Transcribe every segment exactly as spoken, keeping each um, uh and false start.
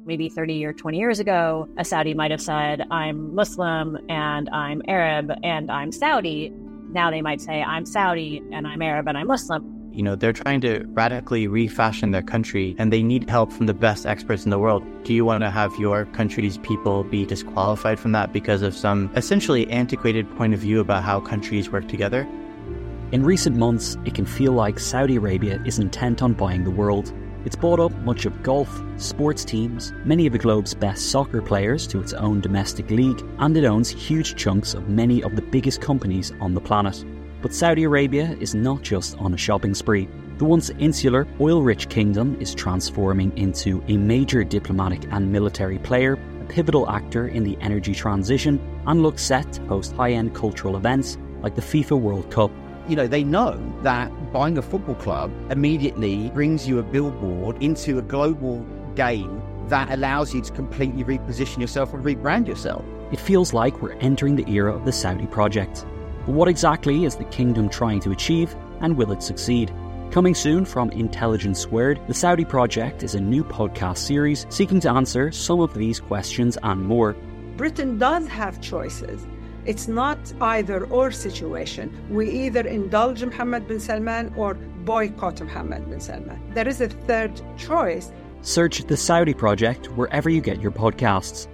maybe thirty or twenty years ago, a Saudi might have said, I'm Muslim and I'm Arab and I'm Saudi. Now they might say, I'm Saudi and I'm Arab and I'm Muslim. You know, they're trying to radically refashion their country and they need help from the best experts in the world. Do you want to have your country's people be disqualified from that because of some essentially antiquated point of view about how countries work together? In recent months, it can feel like Saudi Arabia is intent on buying the world. It's bought up much of golf, sports teams, many of the globe's best soccer players to its own domestic league, and it owns huge chunks of many of the biggest companies on the planet. But Saudi Arabia is not just on a shopping spree. The once insular, oil-rich kingdom is transforming into a major diplomatic and military player, a pivotal actor in the energy transition, and looks set to host high-end cultural events like the FIFA World Cup. You know, they know that buying a football club immediately brings you a billboard into a global game that allows you to completely reposition yourself and rebrand yourself. It feels like we're entering the era of the Saudi project. But what exactly is the kingdom trying to achieve, and will it succeed? Coming soon from Intelligence Squared, the Saudi Project is a new podcast series seeking to answer some of these questions and more. Britain does have choices. It's not either or situation. We either indulge Mohammed bin Salman or boycott Mohammed bin Salman. There is a third choice. Search The Saudi Project wherever you get your podcasts.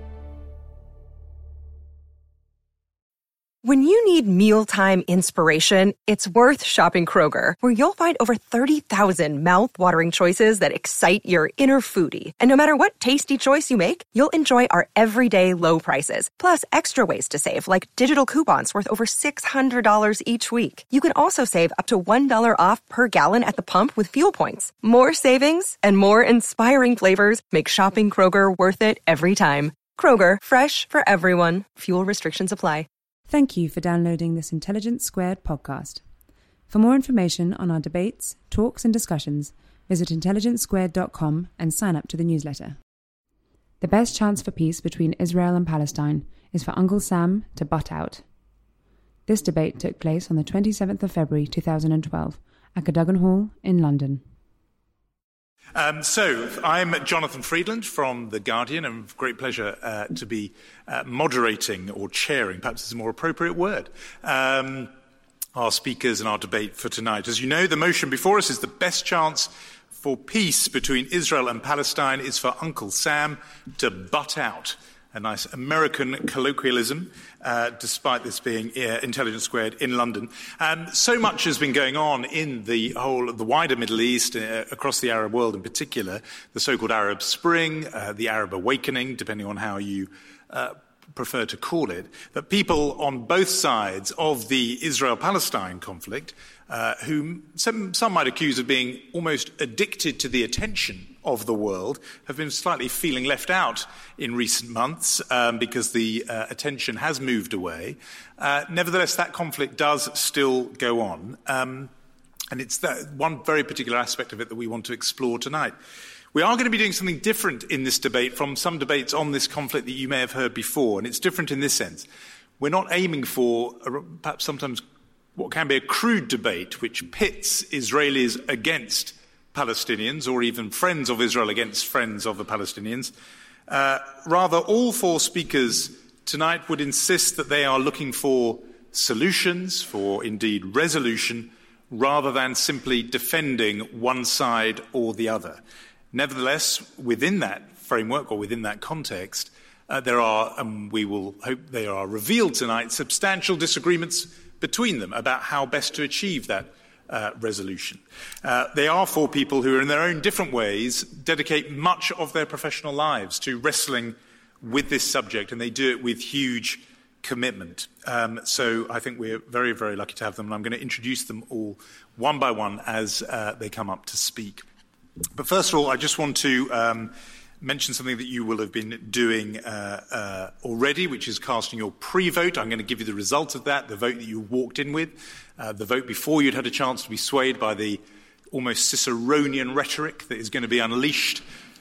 When you need mealtime inspiration, it's worth shopping Kroger, where you'll find over thirty thousand mouth-watering choices that excite your inner foodie. And no matter what tasty choice you make, you'll enjoy our everyday low prices, plus extra ways to save, like digital coupons worth over six hundred dollars each week. You can also save up to one dollar off per gallon at the pump with fuel points. More savings and more inspiring flavors make shopping Kroger worth it every time. Kroger, fresh for everyone. Fuel restrictions apply. Thank you for downloading this Intelligence Squared podcast. For more information on our debates, talks and discussions, visit intelligence squared dot com and sign up to the newsletter. The best chance for peace between Israel and Palestine is for Uncle Sam to butt out. This debate took place on the twenty-seventh of February two thousand twelve at Cadogan Hall in London. Um, so, I'm Jonathan Freedland from The Guardian, and it's a great pleasure uh, to be uh, moderating or chairing, perhaps is a more appropriate word, um, our speakers and our debate for tonight. As you know, the motion before us is the best chance for peace between Israel and Palestine is for Uncle Sam to butt out. A nice American colloquialism, uh, despite this being uh, Intelligence Squared in London. Um, so much has been going on in the whole, the wider Middle East, uh, across the Arab world in particular, the so-called Arab Spring, uh, the Arab Awakening, depending on how you uh, prefer to call it, that people on both sides of the Israel-Palestine conflict, uh, whom some, some might accuse of being almost addicted to the attention of the world, have been slightly feeling left out in recent months um, because the uh, attention has moved away. Uh, nevertheless, that conflict does still go on. Um, and it's that one very particular aspect of it that we want to explore tonight. We are going to be doing something different in this debate from some debates on this conflict that you may have heard before. And it's different in this sense. We're not aiming for a, perhaps sometimes what can be a crude debate which pits Israelis against Palestinians, or even friends of Israel against friends of the Palestinians. Uh, rather, all four speakers tonight would insist that they are looking for solutions, for indeed resolution, rather than simply defending one side or the other. Nevertheless, within that framework or within that context, uh, there are, and we will hope they are revealed tonight, substantial disagreements between them about how best to achieve that Uh, resolution. Uh, they are four people who, in their own different ways, dedicate much of their professional lives to wrestling with this subject, and they do it with huge commitment. Um, so I think we're very, very lucky to have them, and I'm going to introduce them all one by one as uh, they come up to speak. But first of all, I just want to um, mention something that you will have been doing uh, uh, already, which is casting your pre-vote. I'm going to give you the result of that, the vote that you walked in with, uh, the vote before you'd had a chance to be swayed by the almost Ciceronian rhetoric that is going to be unleashed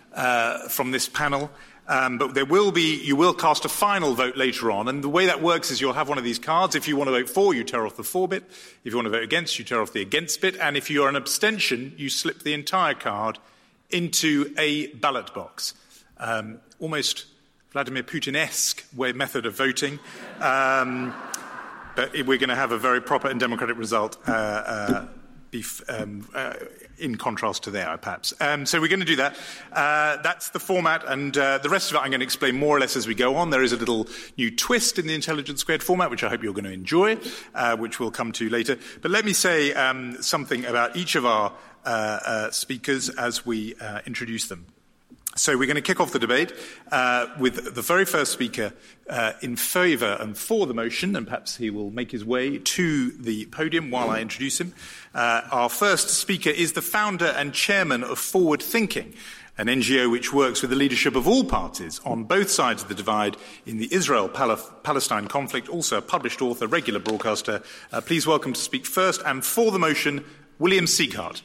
uh, from this panel. Um, but there will be, you will cast a final vote later on, and the way that works is you'll have one of these cards. If you want to vote for, you tear off the for bit. If you want to vote against, you tear off the against bit. And if you're an abstention, you slip the entire card into a ballot box. um, almost Vladimir Putin-esque way method of voting. Um, but we're going to have a very proper and democratic result uh, uh, bef- um, uh, in contrast to there, perhaps. Um, so we're going to do that. Uh, that's the format, and uh, the rest of it I'm going to explain more or less as we go on. There is a little new twist in the Intelligence Squared format, which I hope you're going to enjoy, uh, which we'll come to later. But let me say um, something about each of our uh, uh, speakers as we uh, introduce them. So we're going to kick off the debate uh, with the very first speaker uh, in favour and for the motion, and perhaps he will make his way to the podium while I introduce him. Uh, our first speaker is the founder and chairman of Forward Thinking, an N G O which works with the leadership of all parties on both sides of the divide in the Israel-Palestine conflict, also a published author, regular broadcaster. Uh, please welcome to speak first and for the motion, William Sieghart.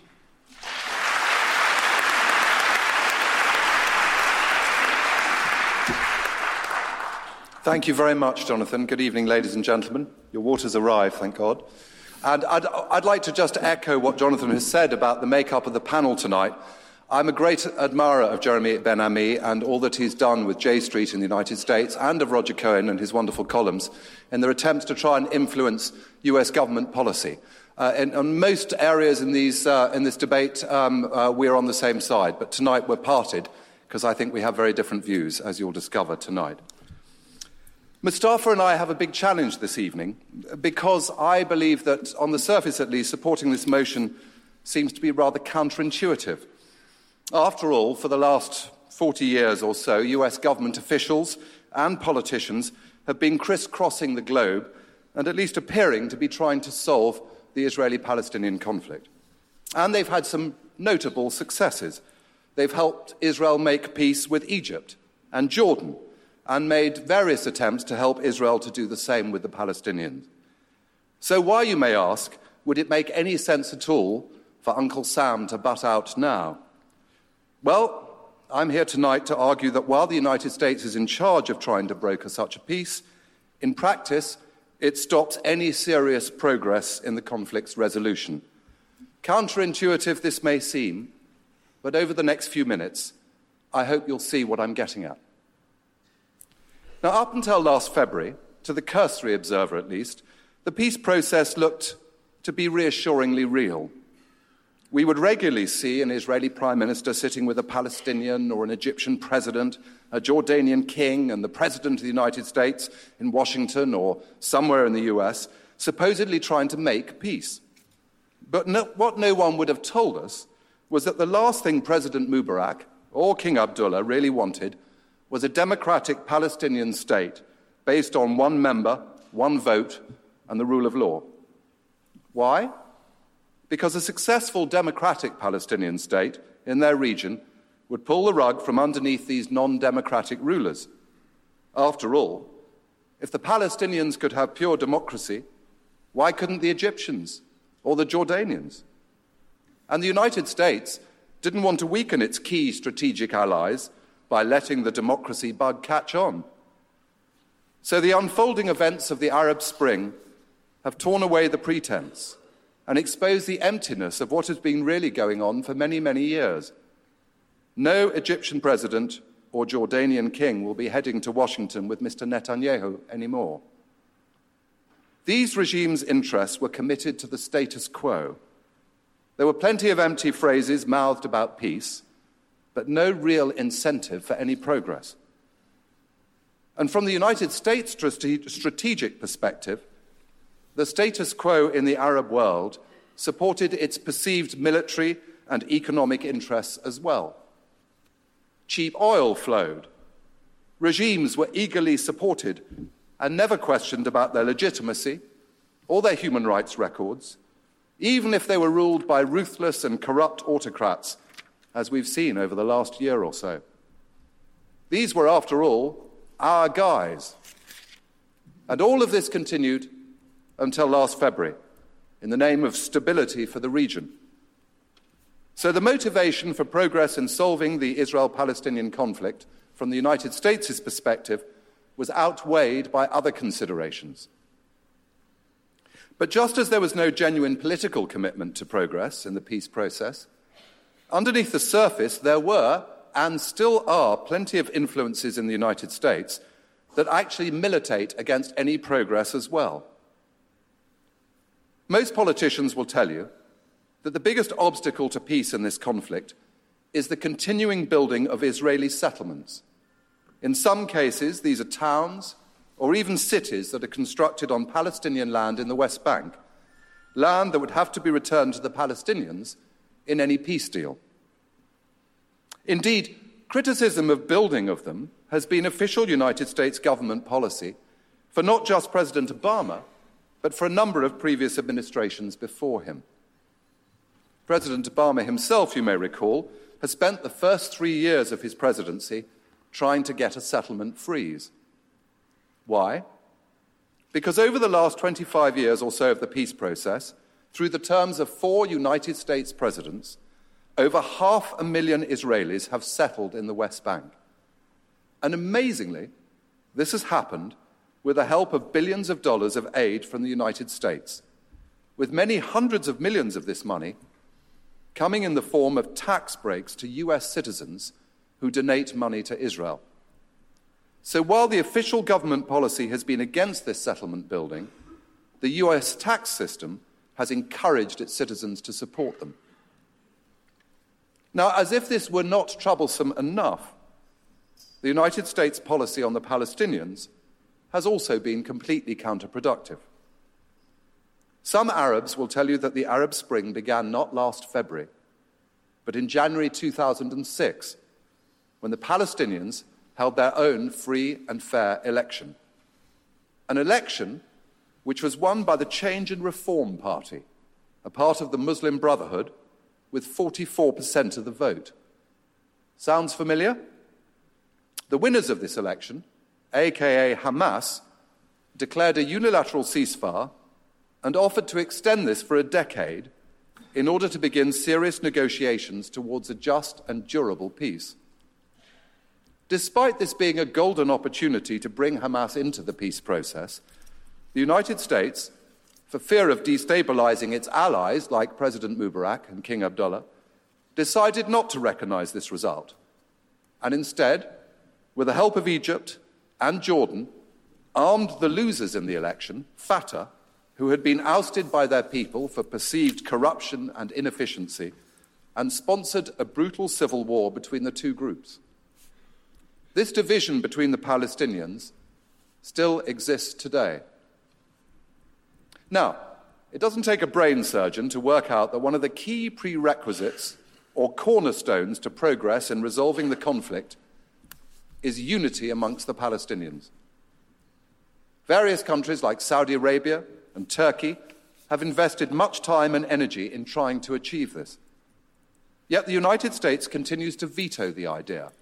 Thank you very much, Jonathan. Good evening, ladies and gentlemen. Your water's arrived, thank God. And I'd, I'd like to just echo what Jonathan has said about the makeup of the panel tonight. I'm a great admirer of Jeremy Ben-Ami and all that he's done with J Street in the United States, and of Roger Cohen and his wonderful columns in their attempts to try and influence U S government policy. Uh, in, on most areas in, these, uh, in this debate, um, uh, we're on the same side, but tonight we're parted because I think we have very different views, as you'll discover tonight. Mustafa and I have a big challenge this evening because I believe that, on the surface at least, supporting this motion seems to be rather counterintuitive. After all, for the last forty years or so, U S government officials and politicians have been crisscrossing the globe and at least appearing to be trying to solve the Israeli-Palestinian conflict. And they've had some notable successes. They've helped Israel make peace with Egypt and Jordan, and made various attempts to help Israel to do the same with the Palestinians. So why, you may ask, would it make any sense at all for Uncle Sam to butt out now? Well, I'm here tonight to argue that while the United States is in charge of trying to broker such a peace, in practice, it stops any serious progress in the conflict's resolution. Counterintuitive this may seem, but over the next few minutes, I hope you'll see what I'm getting at. Now, up until last February, to the cursory observer at least, the peace process looked to be reassuringly real. We would regularly see an Israeli prime minister sitting with a Palestinian or an Egyptian president, a Jordanian king, and the president of the United States in Washington or somewhere in the U S, supposedly trying to make peace. But no, what no one would have told us was that the last thing President Mubarak or King Abdullah really wanted was a democratic Palestinian state based on one member, one vote, and the rule of law. Why? Because a successful democratic Palestinian state in their region would pull the rug from underneath these non-democratic rulers. After all, if the Palestinians could have pure democracy, why couldn't the Egyptians or the Jordanians? And the United States didn't want to weaken its key strategic allies by letting the democracy bug catch on. So the unfolding events of the Arab Spring have torn away the pretense and exposed the emptiness of what has been really going on for many, many years. No Egyptian president or Jordanian king will be heading to Washington with Mister Netanyahu anymore. These regimes' interests were committed to the status quo. There were plenty of empty phrases mouthed about peace, but no real incentive for any progress. And from the United States' strategic perspective, the status quo in the Arab world supported its perceived military and economic interests as well. Cheap oil flowed. Regimes were eagerly supported and never questioned about their legitimacy or their human rights records, even if they were ruled by ruthless and corrupt autocrats, as we've seen over the last year or so. These were, after all, our guys. And all of this continued until last February, in the name of stability for the region. So the motivation for progress in solving the Israel-Palestinian conflict, from the United States' perspective, was outweighed by other considerations. But just as there was no genuine political commitment to progress in the peace process, underneath the surface, there were and still are, plenty of influences in the United States that actually militate against any progress as well. Most politicians will tell you that the biggest obstacle to peace in this conflict is the continuing building of Israeli settlements. In some cases, these are towns or even cities that are constructed on Palestinian land in the West Bank, land that would have to be returned to the Palestinians in any peace deal. Indeed, criticism of building of them has been official United States government policy for not just President Obama, but for a number of previous administrations before him. President Obama himself, you may recall, has spent the first three years of his presidency trying to get a settlement freeze. Why? Because over the last twenty-five years or so of the peace process, through the terms of four United States presidents, over half a million Israelis have settled in the West Bank. And amazingly, this has happened with the help of billions of dollars of aid from the United States, with many hundreds of millions of this money coming in the form of tax breaks to U S citizens who donate money to Israel. So while the official government policy has been against this settlement building, the U S tax system has encouraged its citizens to support them. Now, as if this were not troublesome enough, the United States policy on the Palestinians has also been completely counterproductive. Some Arabs will tell you that the Arab Spring began not last February, but in January two thousand six, when the Palestinians held their own free and fair election. An election which was won by the Change and Reform Party, a part of the Muslim Brotherhood, with forty-four percent of the vote. Sounds familiar? The winners of this election, aka Hamas, declared a unilateral ceasefire and offered to extend this for a decade in order to begin serious negotiations towards a just and durable peace. Despite this being a golden opportunity to bring Hamas into the peace process, the United States, for fear of destabilizing its allies like President Mubarak and King Abdullah, decided not to recognize this result, and instead, with the help of Egypt and Jordan, armed the losers in the election, Fatah, who had been ousted by their people for perceived corruption and inefficiency, and sponsored a brutal civil war between the two groups. This division between the Palestinians still exists today. Now, it doesn't take a brain surgeon to work out that one of the key prerequisites or cornerstones to progress in resolving the conflict is unity amongst the Palestinians. Various countries like Saudi Arabia and Turkey have invested much time and energy in trying to achieve this. Yet the United States continues to veto the idea.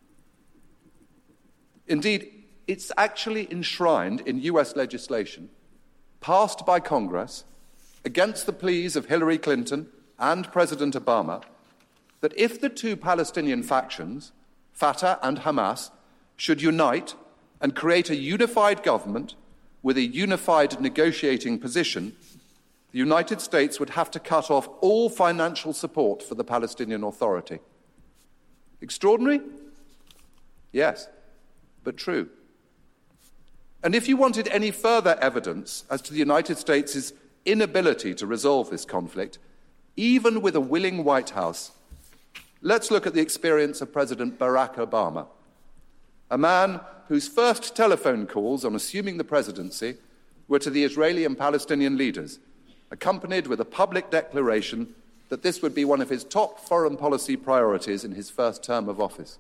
Indeed, it's actually enshrined in U S legislation passed by Congress against the pleas of Hillary Clinton and President Obama that if the two Palestinian factions, Fatah and Hamas, should unite and create a unified government with a unified negotiating position, the United States would have to cut off all financial support for the Palestinian Authority. Extraordinary? Yes, but true. And if you wanted any further evidence as to the United States' inability to resolve this conflict, even with a willing White House, let's look at the experience of President Barack Obama, a man whose first telephone calls on assuming the presidency were to the Israeli and Palestinian leaders, accompanied with a public declaration that this would be one of his top foreign policy priorities in his first term of office.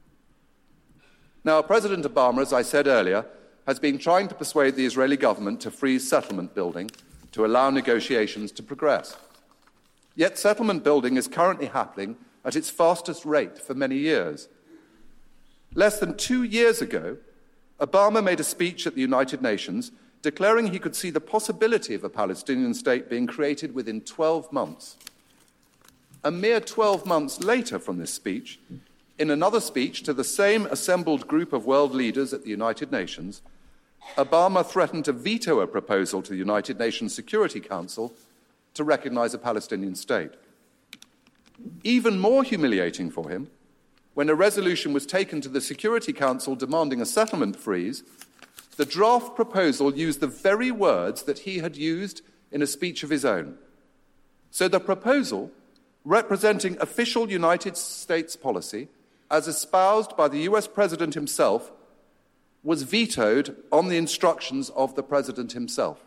Now, President Obama, as I said earlier, has been trying to persuade the Israeli government to freeze settlement building to allow negotiations to progress. Yet settlement building is currently happening at its fastest rate for many years. Less than two years ago, Obama made a speech at the United Nations declaring he could see the possibility of a Palestinian state being created within twelve months. A mere twelve months later from this speech, in another speech to the same assembled group of world leaders at the United Nations, Obama threatened to veto a proposal to the United Nations Security Council to recognize a Palestinian state. Even more humiliating for him, when a resolution was taken to the Security Council demanding a settlement freeze, the draft proposal used the very words that he had used in a speech of his own. So the proposal, representing official United States policy, as espoused by the U S President himself, was vetoed on the instructions of the President himself.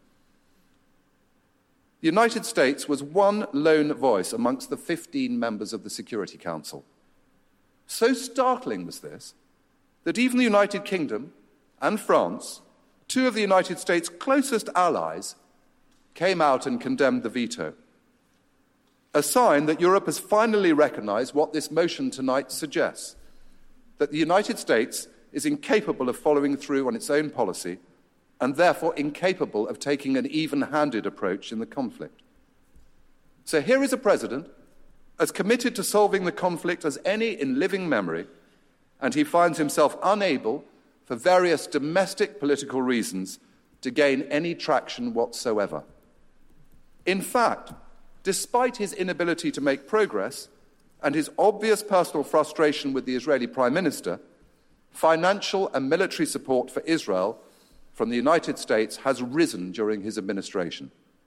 The United States was one lone voice amongst the fifteen members of the Security Council. So startling was this that even the United Kingdom and France, two of the United States' closest allies, came out and condemned the veto. A sign that Europe has finally recognized what this motion tonight suggests, that the United States is incapable of following through on its own policy and therefore incapable of taking an even-handed approach in the conflict. So here is a president as committed to solving the conflict as any in living memory, and he finds himself unable, for various domestic political reasons, to gain any traction whatsoever. In fact, despite his inability to make progress and his obvious personal frustration with the Israeli Prime Minister, financial and military support for Israel from the United States has risen during his administration.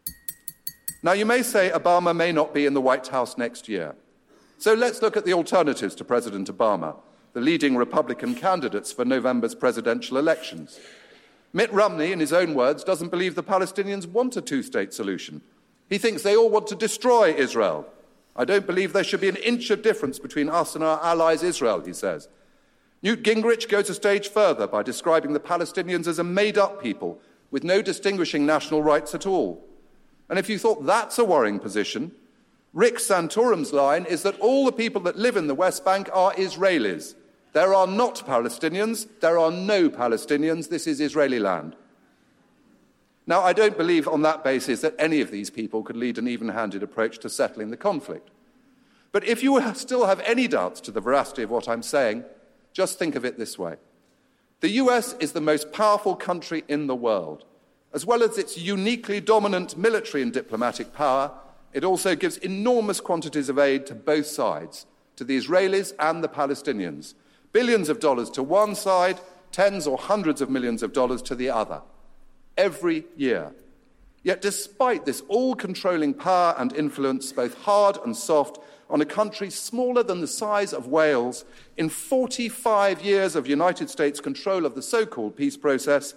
Now, you may say Obama may not be in the White House next year. So let's look at the alternatives to President Obama, the leading Republican candidates for November's presidential elections. Mitt Romney, in his own words, doesn't believe the Palestinians want a two-state solution. He thinks they all want to destroy Israel. I don't believe there should be an inch of difference between us and our allies Israel, he says. Newt Gingrich goes a stage further by describing the Palestinians as a made-up people with no distinguishing national rights at all. And if you thought that's a worrying position, Rick Santorum's line is that all the people that live in the West Bank are Israelis. There are not Palestinians. There are no Palestinians. This is Israeli land. Now, I don't believe on that basis that any of these people could lead an even-handed approach to settling the conflict. But if you still have any doubts to the veracity of what I'm saying, just think of it this way. The U S is the most powerful country in the world. As well as its uniquely dominant military and diplomatic power, it also gives enormous quantities of aid to both sides, to the Israelis and the Palestinians. Billions of dollars to one side, tens or hundreds of millions of dollars to the other, every year. Yet despite this all-controlling power and influence, both hard and soft, on a country smaller than the size of Wales, in forty-five years of United States control of the so-called peace process,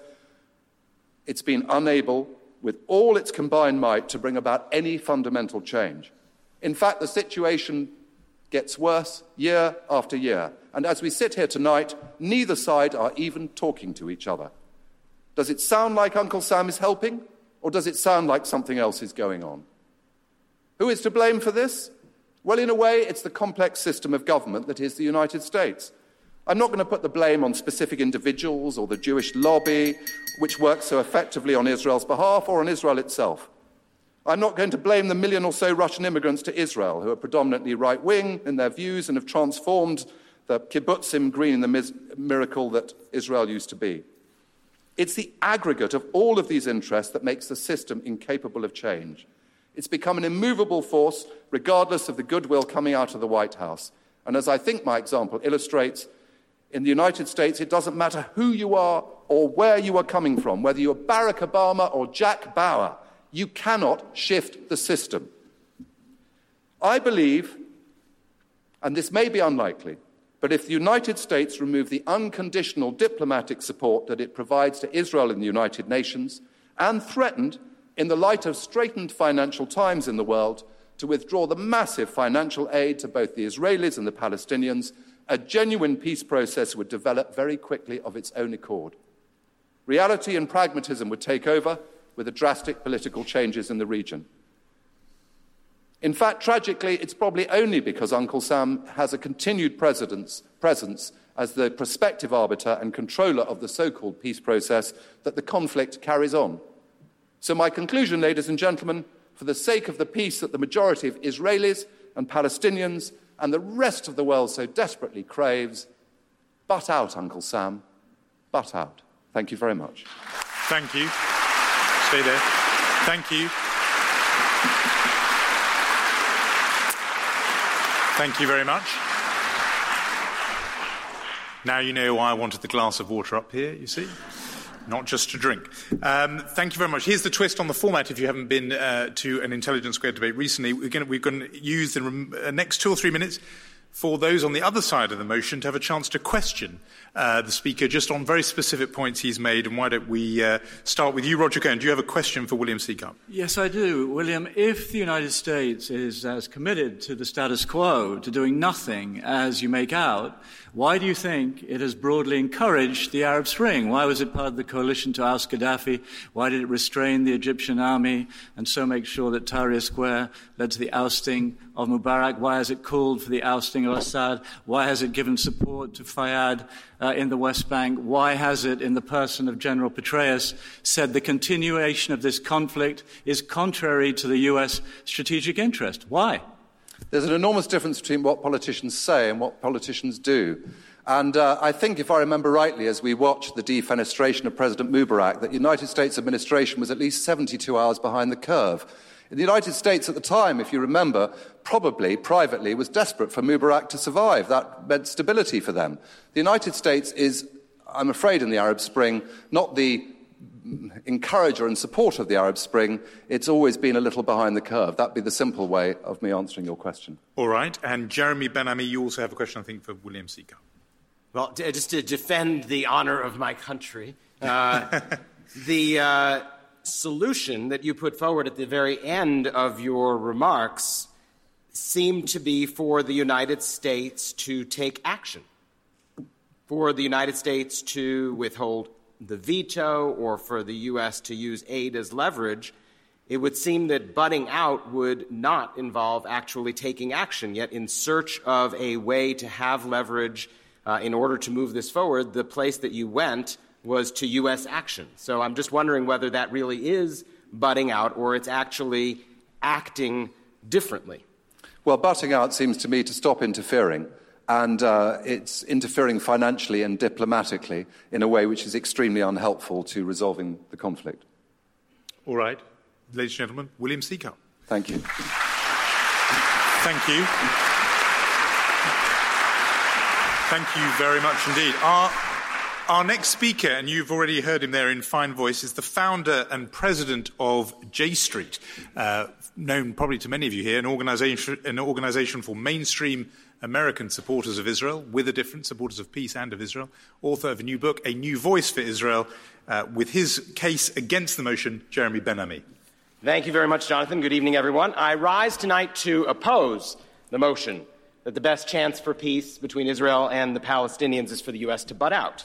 it's been unable, with all its combined might, to bring about any fundamental change. In fact, the situation gets worse year after year. And as we sit here tonight, neither side are even talking to each other. Does it sound like Uncle Sam is helping, or does it sound like something else is going on? Who is to blame for this? Well, in a way, it's the complex system of government that is the United States. I'm not going to put the blame on specific individuals or the Jewish lobby, which works so effectively on Israel's behalf, or on Israel itself. I'm not going to blame the million or so Russian immigrants to Israel, who are predominantly right-wing in their views and have transformed the kibbutzim green, the miracle that Israel used to be. It's the aggregate of all of these interests that makes the system incapable of change. It's become an immovable force, regardless of the goodwill coming out of the White House. And as I think my example illustrates, in the United States, it doesn't matter who you are or where you are coming from, whether you're Barack Obama or Jack Bauer, you cannot shift the system. I believe, and this may be unlikely, but if the United States remove the unconditional diplomatic support that it provides to Israel in the United Nations, and threatened, in the light of straitened financial times in the world, to withdraw the massive financial aid to both the Israelis and the Palestinians, a genuine peace process would develop very quickly of its own accord. Reality and pragmatism would take over, with the drastic political changes in the region. In fact, tragically, it's probably only because Uncle Sam has a continued presence, presence as the prospective arbiter and controller of the so-called peace process that the conflict carries on. So my conclusion, ladies and gentlemen, for the sake of the peace that the majority of Israelis and Palestinians and the rest of the world so desperately craves, butt out, Uncle Sam, butt out. Thank you very much. Thank you. Stay there. Thank you. Thank you very much. Now you know why I wanted the glass of water up here, you see? Not just to drink. Um, thank you very much. Here's the twist on the format. If you haven't been uh, to an Intelligence Squared debate recently, we're going we're to use the rem- uh, next two or three minutes for those on the other side of the motion to have a chance to question uh, the Speaker just on very specific points he's made. And why don't we uh, start with you, Roger Cohen? Do you have a question for William Seacup? Yes, I do. William, if the United States is as committed to the status quo, to doing nothing as you make out, why do you think it has broadly encouraged the Arab Spring? Why was it part of the coalition to oust Gaddafi? Why did it restrain the Egyptian army and so make sure that Tahrir Square led to the ousting of Mubarak? Why has it called for the ousting of Assad? Why has it given support to Fayyad uh, in the West Bank? Why has it, in the person of General Petraeus, said the continuation of this conflict is contrary to the U S strategic interest? Why? There's an enormous difference between what politicians say and what politicians do. And uh, I think, if I remember rightly, as we watched the defenestration of President Mubarak, that the United States administration was at least seventy-two hours behind the curve. In the United States at the time, if you remember, probably, privately, was desperate for Mubarak to survive. That meant stability for them. The United States is, I'm afraid, in the Arab Spring, not the encourager and supporter of the Arab Spring. It's always been a little behind the curve. That'd be the simple way of me answering your question. All right. And Jeremy Ben-Ami, you also have a question, I think, for William Seacup. Well, d- just to defend the honor of my country, uh, the uh, solution that you put forward at the very end of your remarks seemed to be for the United States to take action, for the United States to withhold the veto, or for the U S to use aid as leverage. It would seem that butting out would not involve actually taking action. Yet, in search of a way to have leverage uh, in order to move this forward, the place that you went was to U S action. So I'm just wondering whether that really is butting out or it's actually acting differently. Well, butting out seems to me to stop interfering. And uh, it's interfering financially and diplomatically in a way which is extremely unhelpful to resolving the conflict. All right. Ladies and gentlemen, William Seacup. Thank you. Thank you. Thank you very much indeed. Our, our next speaker, and you've already heard him there in fine voice, is the founder and president of J Street, uh, known probably to many of you here, an organization, an organization for mainstream American supporters of Israel, with a difference, supporters of peace and of Israel, author of a new book, A New Voice for Israel, uh, with his case against the motion, Jeremy Ben-Ami. Thank you very much, Jonathan. Good evening, everyone. I rise tonight to oppose the motion that the best chance for peace between Israel and the Palestinians is for the U S to butt out.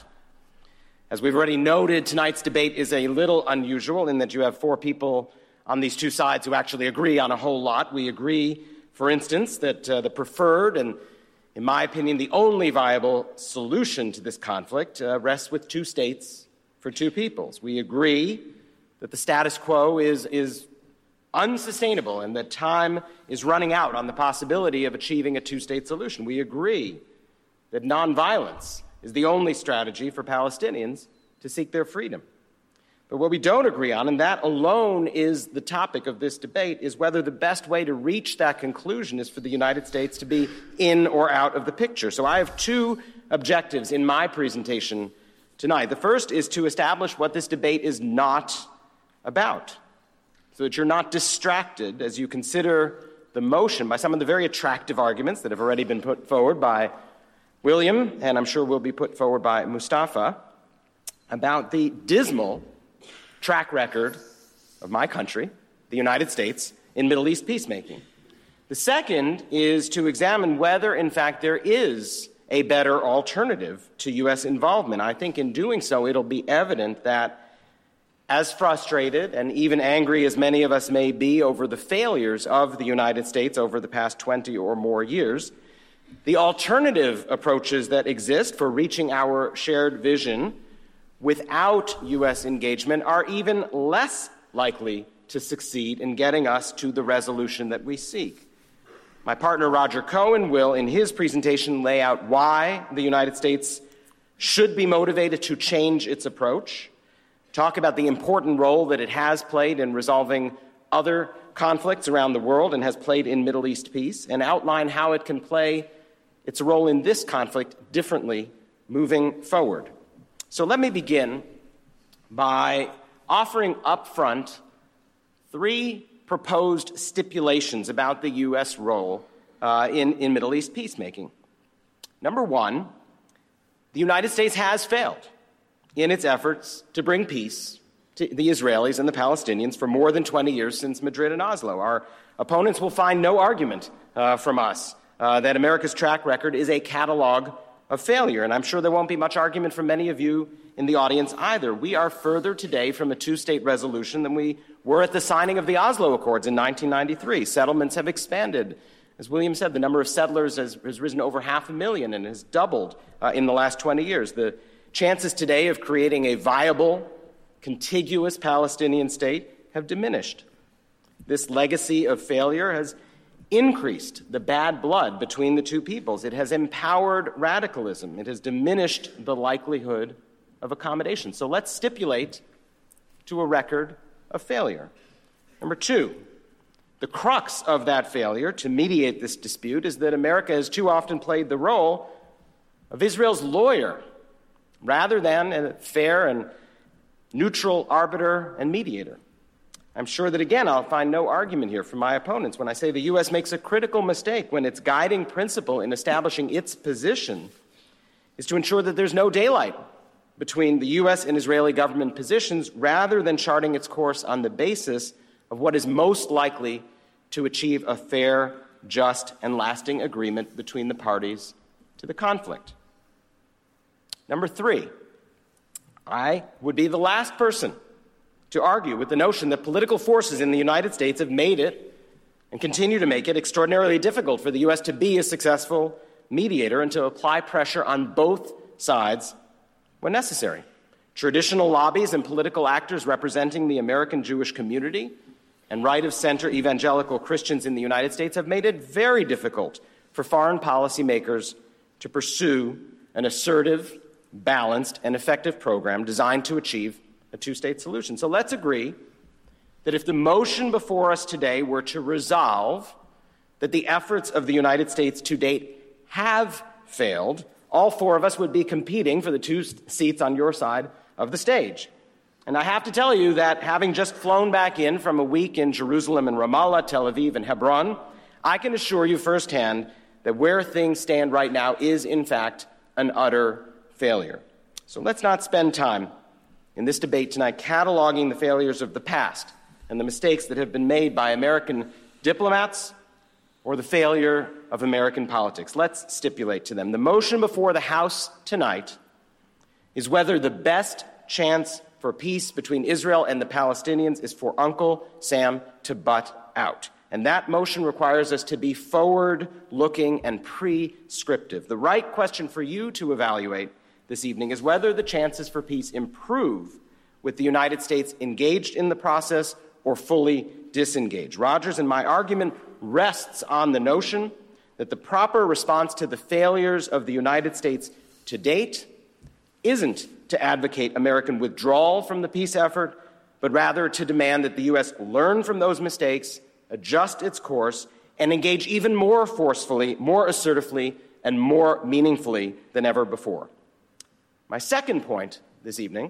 As we've already noted, tonight's debate is a little unusual in that you have four people on these two sides who actually agree on a whole lot. We agree, for instance, that uh, the preferred and, in my opinion, the only viable solution to this conflict uh, rests with two states for two peoples. We agree that the status quo is, is unsustainable and that time is running out on the possibility of achieving a two-state solution. We agree that nonviolence is the only strategy for Palestinians to seek their freedom. But what we don't agree on, and that alone is the topic of this debate, is whether the best way to reach that conclusion is for the United States to be in or out of the picture. So I have two objectives in my presentation tonight. The first is to establish what this debate is not about, so that you're not distracted as you consider the motion by some of the very attractive arguments that have already been put forward by William, and I'm sure will be put forward by Mustafa, about the dismal track record of my country, the United States, in Middle East peacemaking. The second is to examine whether, in fact, there is a better alternative to U S involvement. I think in doing so, it'll be evident that as frustrated and even angry as many of us may be over the failures of the United States over the past twenty or more years, the alternative approaches that exist for reaching our shared vision without U S engagement are even less likely to succeed in getting us to the resolution that we seek. My partner Roger Cohen will, in his presentation, lay out why the United States should be motivated to change its approach, talk about the important role that it has played in resolving other conflicts around the world and has played in Middle East peace, and outline how it can play its role in this conflict differently moving forward. So let me begin by offering up front three proposed stipulations about the U S role uh, in, in Middle East peacemaking. Number one, the United States has failed in its efforts to bring peace to the Israelis and the Palestinians for more than twenty years since Madrid and Oslo. Our opponents will find no argument uh, from us uh, that America's track record is a catalog of failure, and I'm sure there won't be much argument from many of you in the audience either. We are further today from a two-state resolution than we were at the signing of the Oslo Accords in nineteen ninety-three. Settlements have expanded. As William said, the number of settlers has, has risen over half a million and has doubled uh, in the last twenty years. The chances today of creating a viable, contiguous Palestinian state have diminished. This legacy of failure has increased the bad blood between the two peoples. It has empowered radicalism. It has diminished the likelihood of accommodation. So let's stipulate to a record of failure. Number two, the crux of that failure to mediate this dispute is that America has too often played the role of Israel's lawyer rather than a fair and neutral arbiter and mediator. I'm sure that, again, I'll find no argument here from my opponents when I say the U S makes a critical mistake when its guiding principle in establishing its position is to ensure that there's no daylight between the U S and Israeli government positions rather than charting its course on the basis of what is most likely to achieve a fair, just, and lasting agreement between the parties to the conflict. Number three, I would be the last person to argue with the notion that political forces in the United States have made it and continue to make it extraordinarily difficult for the U S to be a successful mediator and to apply pressure on both sides when necessary. Traditional lobbies and political actors representing the American Jewish community and right-of-center evangelical Christians in the United States have made it very difficult for foreign policymakers to pursue an assertive, balanced, and effective program designed to achieve a two-state solution. So let's agree that if the motion before us today were to resolve that the efforts of the United States to date have failed, all four of us would be competing for the two seats on your side of the stage. And I have to tell you that having just flown back in from a week in Jerusalem and Ramallah, Tel Aviv, and Hebron, I can assure you firsthand that where things stand right now is, in fact, an utter failure. So let's not spend time in this debate tonight cataloging the failures of the past and the mistakes that have been made by American diplomats or the failure of American politics. Let's stipulate to them. The motion before the House tonight is whether the best chance for peace between Israel and the Palestinians is for Uncle Sam to butt out. And that motion requires us to be forward-looking and prescriptive. The right question for you to evaluate this evening is whether the chances for peace improve with the United States engaged in the process or fully disengaged. Rogers and my argument rests on the notion that the proper response to the failures of the United States to date isn't to advocate American withdrawal from the peace effort, but rather to demand that the U S learn from those mistakes, adjust its course, and engage even more forcefully, more assertively, and more meaningfully than ever before. My second point this evening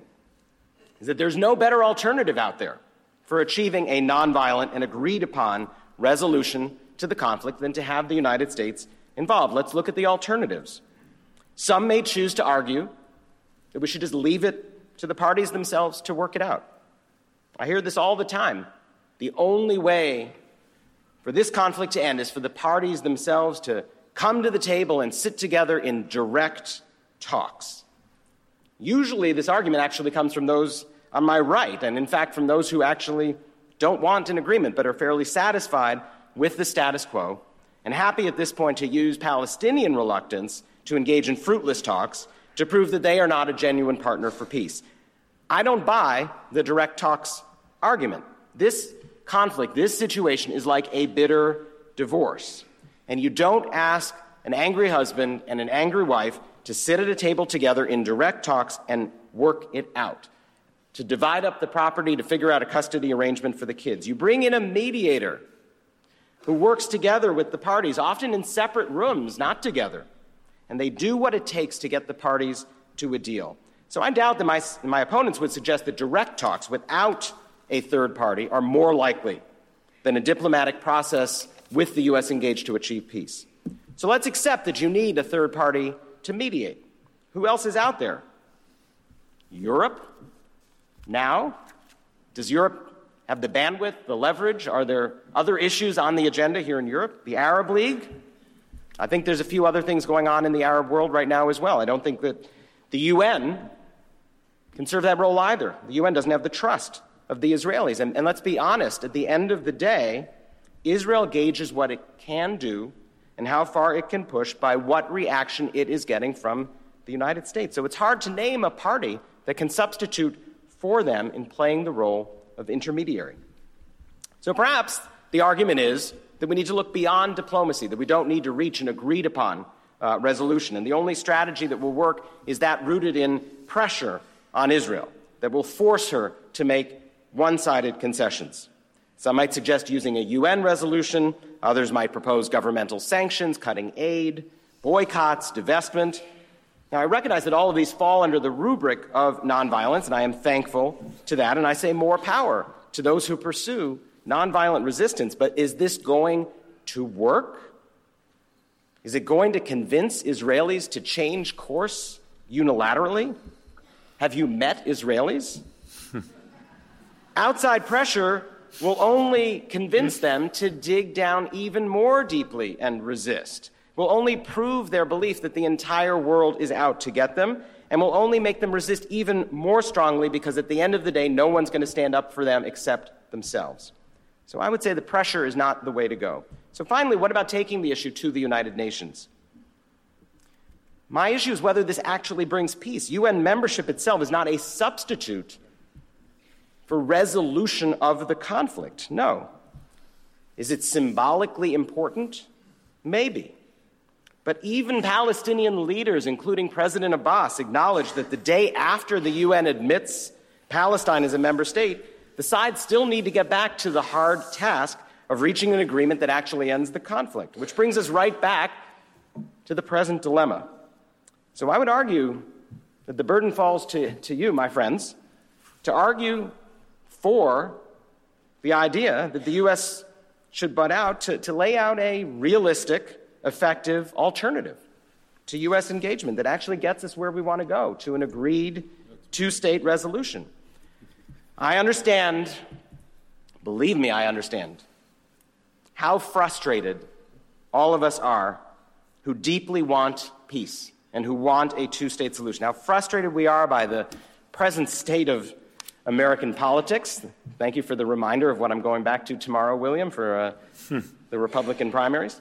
is that there's no better alternative out there for achieving a nonviolent and agreed-upon resolution to the conflict than to have the United States involved. Let's look at the alternatives. Some may choose to argue that we should just leave it to the parties themselves to work it out. I hear this all the time. The only way for this conflict to end is for the parties themselves to come to the table and sit together in direct talks. Usually this argument actually comes from those on my right, and in fact from those who actually don't want an agreement but are fairly satisfied with the status quo and happy at this point to use Palestinian reluctance to engage in fruitless talks to prove that they are not a genuine partner for peace. I don't buy the direct talks argument. This conflict, this situation is like a bitter divorce. And you don't ask an angry husband and an angry wife to sit at a table together in direct talks and work it out, to divide up the property, to figure out a custody arrangement for the kids. You bring in a mediator who works together with the parties, often in separate rooms, not together, and they do what it takes to get the parties to a deal. So I doubt that my, my opponents would suggest that direct talks without a third party are more likely than a diplomatic process with the U S engaged to achieve peace. So let's accept that you need a third party to mediate. Who else is out there? Europe? Now? Does Europe have the bandwidth, the leverage? Are there other issues on the agenda here in Europe? The Arab League? I think there's a few other things going on in the Arab world right now as well. I don't think that the U N can serve that role either. The U N doesn't have the trust of the Israelis. And, and let's be honest, at the end of the day, Israel gauges what it can do and how far it can push by what reaction it is getting from the United States. So it's hard to name a party that can substitute for them in playing the role of intermediary. So perhaps the argument is that we need to look beyond diplomacy, that we don't need to reach an agreed upon uh, resolution. And the only strategy that will work is that rooted in pressure on Israel, that will force her to make one-sided concessions. Some might suggest using a U N resolution. Others might propose governmental sanctions, cutting aid, boycotts, divestment. Now, I recognize that all of these fall under the rubric of nonviolence, and I am thankful to that, and I say more power to those who pursue nonviolent resistance. But is this going to work? Is it going to convince Israelis to change course unilaterally? Have you met Israelis? Outside pressure will only convince them to dig down even more deeply and resist, will only prove their belief that the entire world is out to get them, and will only make them resist even more strongly because at the end of the day, no one's going to stand up for them except themselves. So I would say the pressure is not the way to go. So finally, what about taking the issue to the United Nations? My issue is whether this actually brings peace. U N membership itself is not a substitute for resolution of the conflict. No. Is it symbolically important? Maybe. But even Palestinian leaders, including President Abbas, acknowledge that the day after the U N admits Palestine as a member state, the sides still need to get back to the hard task of reaching an agreement that actually ends the conflict, which brings us right back to the present dilemma. So I would argue that the burden falls to, to you, my friends, to argue for the idea that the U S should butt out, to, to lay out a realistic, effective alternative to U S engagement that actually gets us where we want to go, to an agreed two-state resolution. I understand, believe me, I understand, how frustrated all of us are who deeply want peace and who want a two-state solution. How frustrated we are by the present state of American politics. Thank you for the reminder of what I'm going back to tomorrow, William, for uh, hmm. the Republican primaries.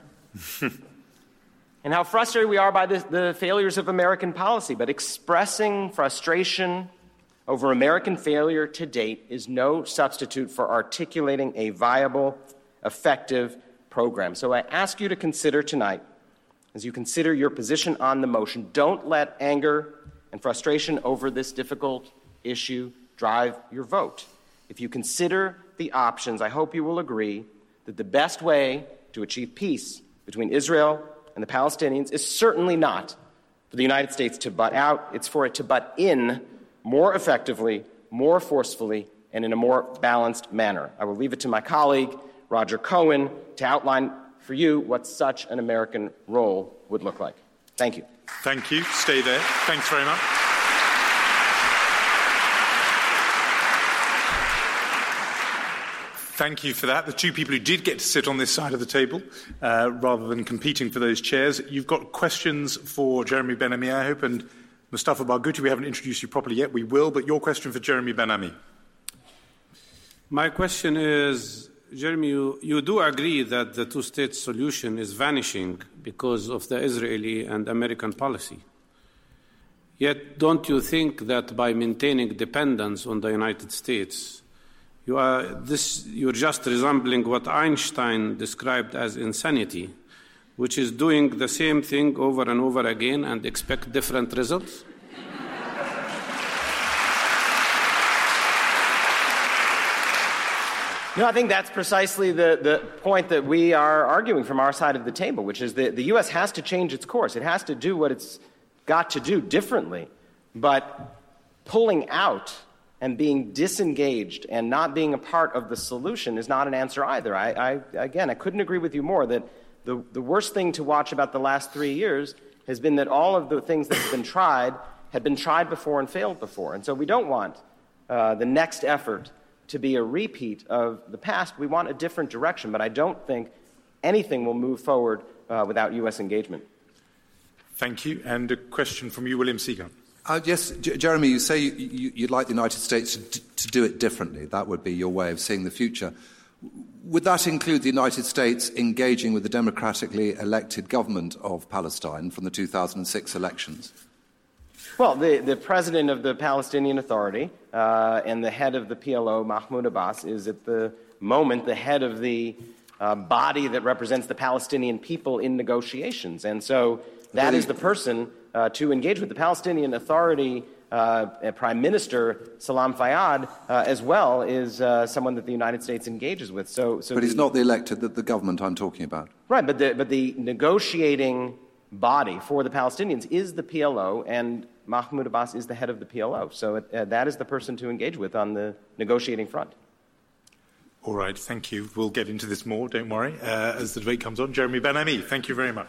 And how frustrated we are by the, the failures of American policy. But expressing frustration over American failure to date is no substitute for articulating a viable, effective program. So I ask you to consider tonight, as you consider your position on the motion, don't let anger and frustration over this difficult issue drive your vote. If you consider the options, I hope you will agree that the best way to achieve peace between Israel and the Palestinians is certainly not for the United States to butt out. It's for it to butt in more effectively, more forcefully, and in a more balanced manner. I will leave it to my colleague, Roger Cohen, to outline for you what such an American role would look like. Thank you. Thank you. Stay there. Thanks very much. Thank you for that. The two people who did get to sit on this side of the table, uh, rather than competing for those chairs. You've got questions for Jeremy Ben-Ami, I hope, and Mustafa Barghouti. We haven't introduced you properly yet. We will, but your question for Jeremy Ben-Ami. My question is, Jeremy, you, you do agree that the two-state solution is vanishing because of the Israeli and American policy. Yet, don't you think that by maintaining dependence on the United States, You are this, you're just resembling what Einstein described as insanity, which is doing the same thing over and over again and expect different results? No, I think that's precisely the, the point that we are arguing from our side of the table, which is that the U S has to change its course. It has to do what it's got to do differently. But pulling out and being disengaged and not being a part of the solution is not an answer either. I, I again, I couldn't agree with you more that the, the worst thing to watch about the last three years has been that all of the things that have been tried had been tried before and failed before. And so we don't want uh, the next effort to be a repeat of the past. We want a different direction, but I don't think anything will move forward uh, without U S engagement. Thank you. And a question from you, William Seagull. Uh, yes, J- Jeremy, you say you, you, you'd like the United States to, to do it differently. That would be your way of seeing the future. Would that include the United States engaging with the democratically elected government of Palestine from the two thousand six elections? Well, the, the president of the Palestinian Authority uh, and the head of the P L O, Mahmoud Abbas, is at the moment the head of the uh, body that represents the Palestinian people in negotiations. And so that is the person uh, to engage with. The Palestinian Authority uh, Prime Minister, Salam Fayyad, uh, as well, is uh, someone that the United States engages with. So, so but the, he's not the elected, the, the government I'm talking about. Right, but the, but the negotiating body for the Palestinians is the P L O, and Mahmoud Abbas is the head of the P L O. So it, uh, that is the person to engage with on the negotiating front. All right, thank you. We'll get into this more, don't worry, uh, as the debate comes on. Jeremy Ben-Ami, thank you very much.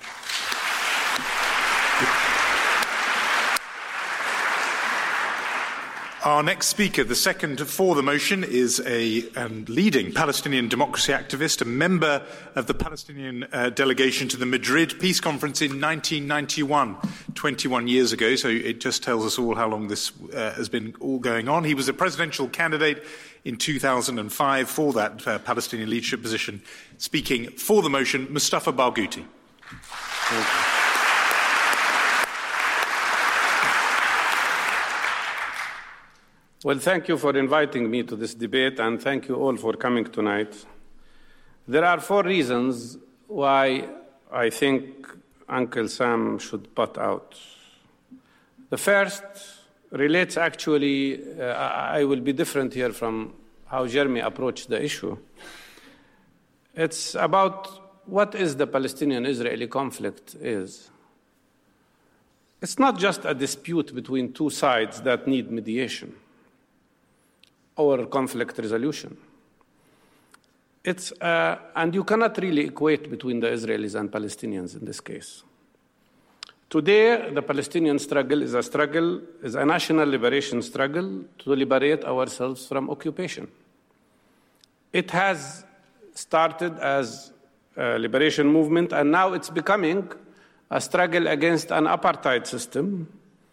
Our next speaker, the second for the motion, is a um, leading Palestinian democracy activist, a member of the Palestinian uh, delegation to the Madrid Peace Conference in nineteen ninety-one, twenty-one years ago, so it just tells us all how long this uh, has been all going on. He was a presidential candidate in two thousand five for that uh, Palestinian leadership position. Speaking for the motion, Mustafa Barghouti. Thank you. Well, thank you for inviting me to this debate, and thank you all for coming tonight. There are four reasons why I think Uncle Sam should butt out. The first relates actually, uh, I will be different here from how Jeremy approached the issue. It's about what is the Palestinian-Israeli conflict is. It's not just a dispute between two sides that need mediation or conflict resolution. It's, uh, and you cannot really equate between the Israelis and Palestinians in this case. Today, the Palestinian struggle is a struggle, is a national liberation struggle to liberate ourselves from occupation. It has started as a liberation movement, and now it's becoming a struggle against an apartheid system,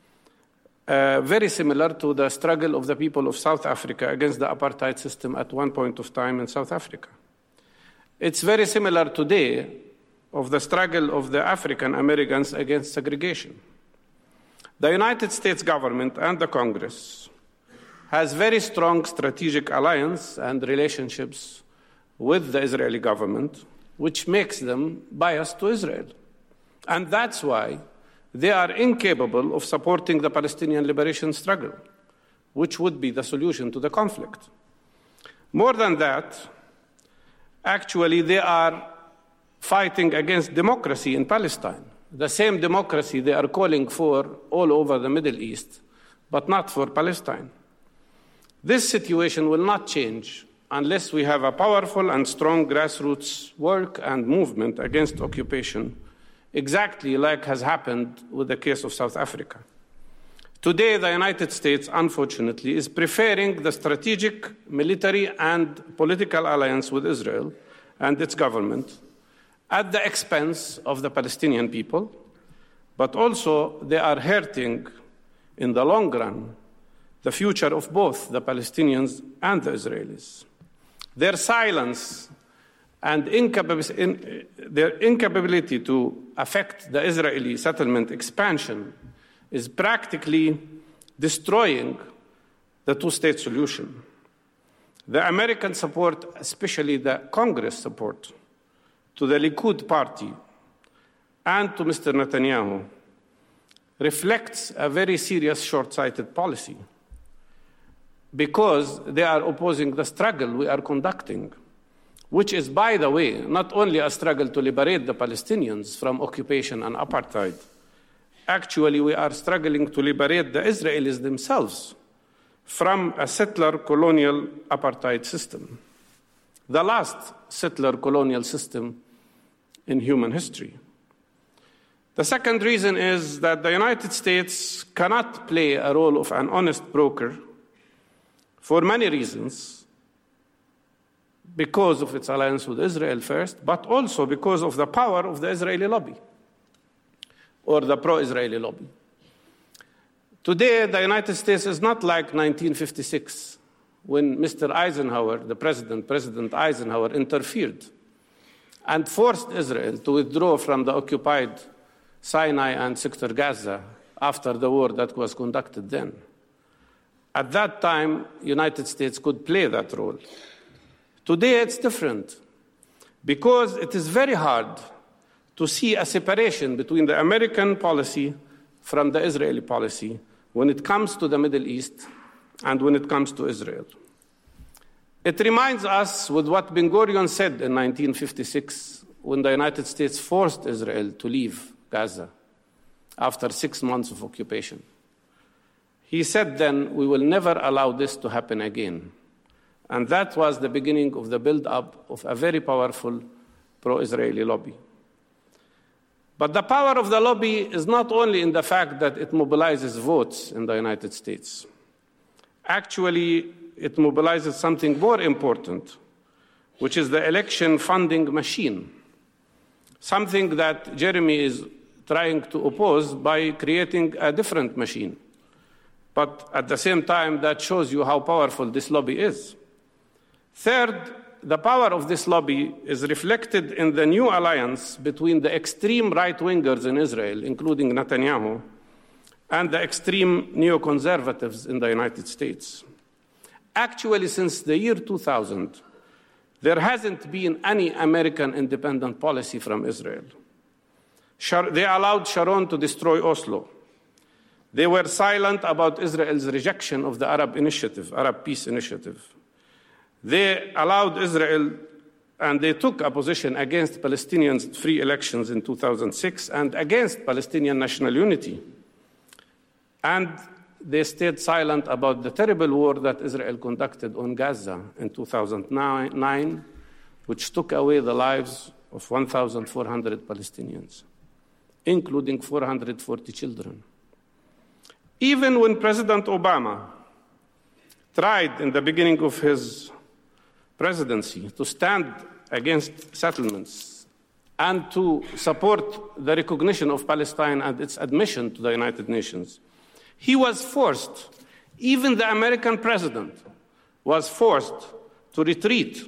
Uh, very similar to the struggle of the people of South Africa against the apartheid system at one point of time in South Africa. It's very similar today of the struggle of the African Americans against segregation. The United States government and the Congress has very strong strategic alliance and relationships with the Israeli government, which makes them biased to Israel. And that's why they are incapable of supporting the Palestinian liberation struggle, which would be the solution to the conflict. More than that, actually, they are fighting against democracy in Palestine, the same democracy they are calling for all over the Middle East, but not for Palestine. This situation will not change unless we have a powerful and strong grassroots work and movement against occupation, exactly like has happened with the case of South Africa. Today, the United States, unfortunately, is preferring the strategic, military, and political alliance with Israel and its government at the expense of the Palestinian people, but also they are hurting, in the long run, the future of both the Palestinians and the Israelis. Their silence and incapability, in, their incapability to affect the Israeli settlement expansion is practically destroying the two-state solution. The American support, especially the Congress support, to the Likud party and to Mister Netanyahu reflects a very serious short-sighted policy because they are opposing the struggle we are conducting which is, by the way, not only a struggle to liberate the Palestinians from occupation and apartheid. Actually, we are struggling to liberate the Israelis themselves from a settler colonial apartheid system, the last settler colonial system in human history. The second reason is that the United States cannot play a role of an honest broker for many reasons, because of its alliance with Israel first, but also because of the power of the Israeli lobby or the pro-Israeli lobby. Today, the United States is not like nineteen fifty-six, when Mister Eisenhower, the president, President Eisenhower, interfered and forced Israel to withdraw from the occupied Sinai and Sector Gaza after the war that was conducted then. At that time, the United States could play that role. Today, it's different, because it is very hard to see a separation between the American policy from the Israeli policy when it comes to the Middle East and when it comes to Israel. It reminds us with what Ben Gurion said in nineteen fifty-six when the United States forced Israel to leave Gaza after six months of occupation. He said then, "We will never allow this to happen again." And that was the beginning of the build-up of a very powerful pro-Israeli lobby. But the power of the lobby is not only in the fact that it mobilizes votes in the United States. Actually, it mobilizes something more important, which is the election funding machine, something that Jeremy is trying to oppose by creating a different machine. But at the same time, that shows you how powerful this lobby is. Third, the power of this lobby is reflected in the new alliance between the extreme right-wingers in Israel, including Netanyahu, and the extreme neoconservatives in the United States. Actually, since the year two thousand, there hasn't been any American independent policy from Israel. They allowed Sharon to destroy Oslo. They were silent about Israel's rejection of the Arab Initiative, Arab Peace Initiative. They allowed Israel, and they took a position against Palestinians' free elections in two thousand six and against Palestinian national unity. And they stayed silent about the terrible war that Israel conducted on Gaza in two thousand nine, which took away the lives of one thousand four hundred Palestinians, including four hundred forty children. Even when President Obama tried in the beginning of his presidency to stand against settlements and to support the recognition of Palestine and its admission to the United Nations, he was forced, even the American president was forced to retreat.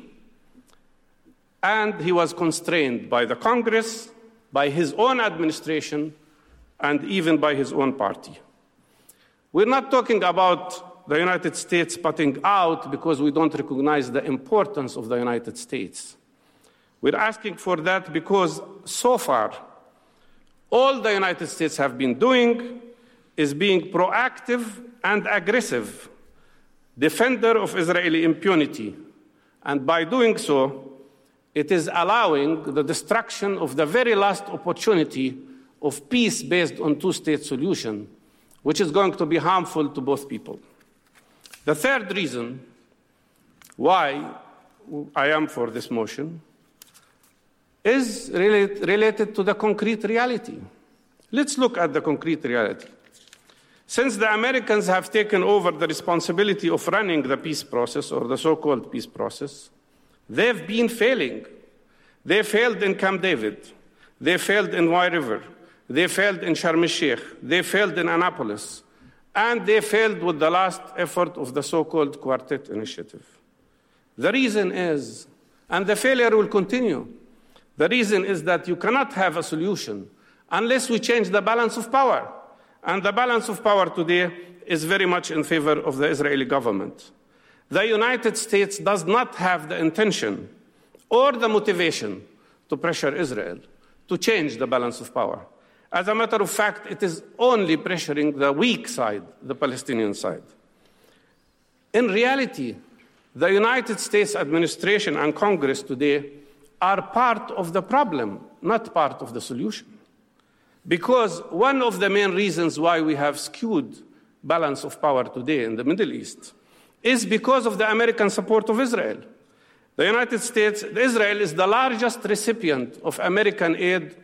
And he was constrained by the Congress, by his own administration, and even by his own party. We're not talking about the United States putting out because we don't recognize the importance of the United States. We're asking for that because so far, all the United States have been doing is being proactive and aggressive, defender of Israeli impunity. And by doing so, it is allowing the destruction of the very last opportunity of peace based on two-state solution, which is going to be harmful to both people. The third reason why I am for this motion is relate, related to the concrete reality. Let's look at the concrete reality. Since the Americans have taken over the responsibility of running the peace process, or the so-called peace process, they've been failing. They failed in Camp David. They failed in Wye River. They failed in Sharm el-Sheikh. They failed in Annapolis. And they failed with the last effort of the so-called Quartet Initiative. The reason is, and the failure will continue, the reason is that you cannot have a solution unless we change the balance of power. And the balance of power today is very much in favor of the Israeli government. The United States does not have the intention or the motivation to pressure Israel to change the balance of power. As a matter of fact, it is only pressuring the weak side, the Palestinian side. In reality, The United States administration and Congress today are part of the problem, not part of the solution. Because one of the main reasons why we have skewed balance of power today in the Middle East is because of the American support of Israel. The United States, Israel is the largest recipient of American aid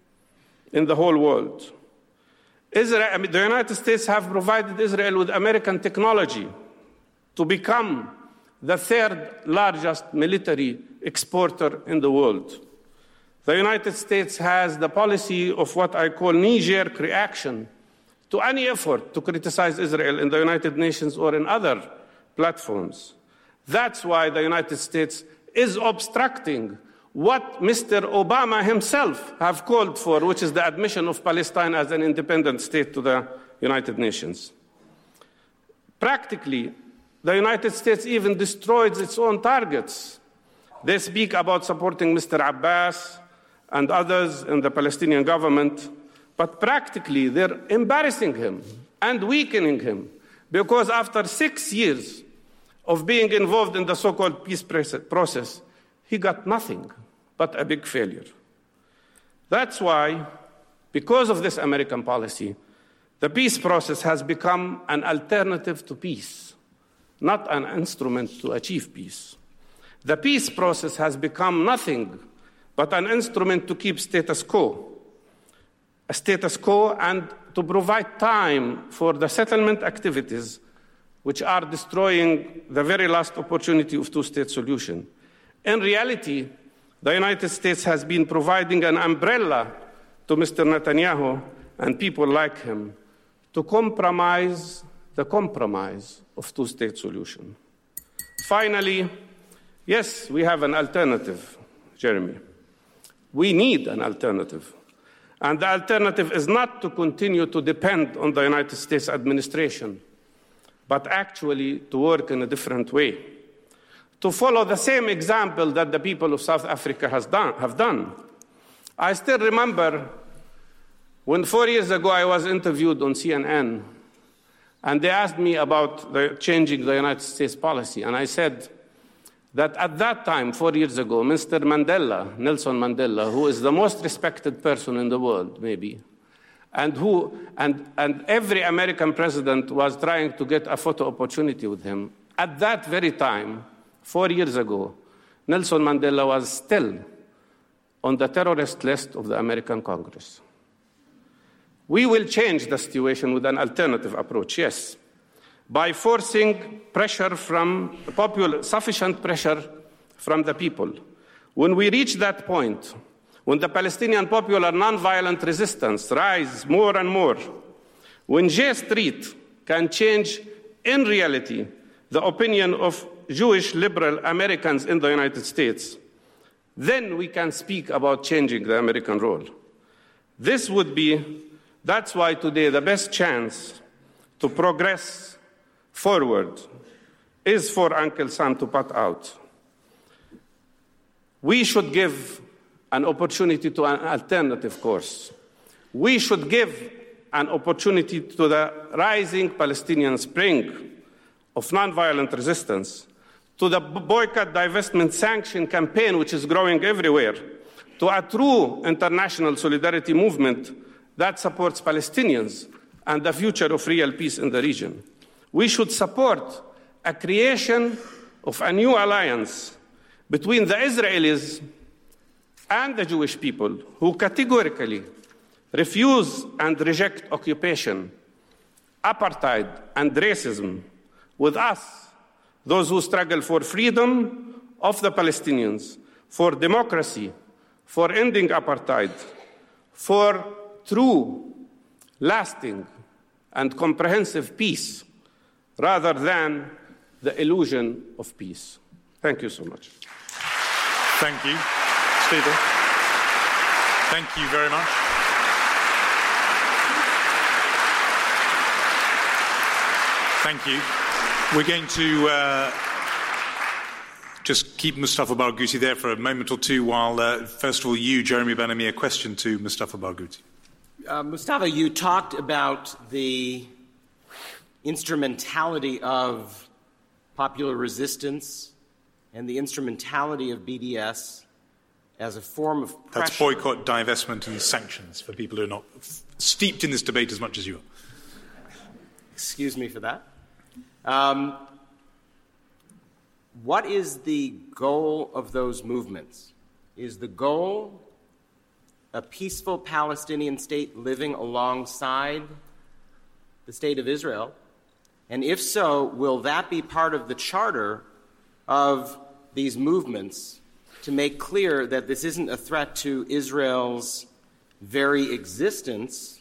in the whole world. Israel, I mean, the United States have provided Israel with American technology to become the third largest military exporter in the world. The United States has the policy of what I call knee-jerk reaction to any effort to criticize Israel in the United Nations or in other platforms. That's why the United States is obstructing what Mister Obama himself have called for, which is the admission of Palestine as an independent state to the United Nations. Practically, the United States even destroys its own targets. They speak about supporting Mister Abbas and others in the Palestinian government, but practically they're embarrassing him and weakening him, because after six years of being involved in the so-called peace process, he got nothing but a big failure. That's why, because of this American policy, the peace process has become an alternative to peace, not an instrument to achieve peace. The peace process has become nothing but an instrument to keep status quo, a status quo, and to provide time for the settlement activities which are destroying the very last opportunity of two-state solution. In reality, the United States has been providing an umbrella to Mister Netanyahu and people like him to compromise the compromise of two-state solution. Finally, yes, we have an alternative, Jeremy. We need an alternative. And the alternative is not to continue to depend on the United States administration, but actually to work in a different way, to follow the same example that the people of South Africa has done, have done. I still remember when four years ago I was interviewed on C N N, and they asked me about the changing the United States policy, and I said that at that time, four years ago, Mister Mandela, Nelson Mandela, who is the most respected person in the world, maybe, and who and, and every American president was trying to get a photo opportunity with him, at that very time, four years ago, Nelson Mandela was still on the terrorist list of the American Congress. We will change the situation with an alternative approach, yes, by forcing pressure from the popular, sufficient pressure from the people. When we reach that point, when the Palestinian popular nonviolent resistance rises more and more, when J Street can change in reality the opinion of Jewish liberal Americans in the United States, then we can speak about changing the American role. This would be, that's why today the best chance to progress forward is for Uncle Sam to put out. We should give an opportunity to an alternative course. We should give an opportunity to the rising Palestinian spring of nonviolent resistance, to the boycott, divestment, sanction campaign, which is growing everywhere, to a true international solidarity movement that supports Palestinians and the future of real peace in the region. We should support a creation of a new alliance between the Israelis and the Jewish people who categorically refuse and reject occupation, apartheid, and racism, with us, those who struggle for freedom of the Palestinians, for democracy, for ending apartheid, for true, lasting, and comprehensive peace, rather than the illusion of peace. Thank you so much. Thank you, Stephen. Thank you very much. Thank you. We're going to uh, just keep Mustafa Barghouti there for a moment or two while, uh, first of all, you, Jeremy Ben-Ami, a question to Mustafa Barghouti. Uh, Mustafa, you talked about the instrumentality of popular resistance, and the instrumentality of B D S as a form of pressure. That's boycott, divestment, and sanctions for people who are not steeped in this debate as much as you are. Excuse me for that. Um, what is the goal of those movements? Is the goal a peaceful Palestinian state living alongside the state of Israel? And if so, will that be part of the charter of these movements to make clear that this isn't a threat to Israel's very existence,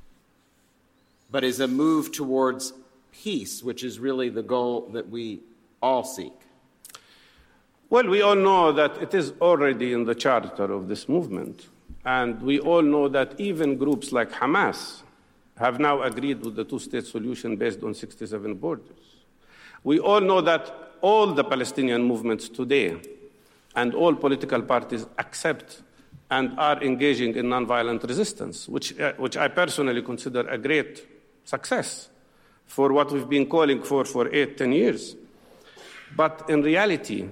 but is a move towards peace, which is really the goal that we all seek? Well, we all know that it is already in the charter of this movement. And we all know that even groups like Hamas have now agreed with the two-state solution based on sixty-seven borders. We all know that all the Palestinian movements today and all political parties accept and are engaging in nonviolent resistance, which, uh, which I personally consider a great success for what we've been calling for for eight, ten years. But in reality,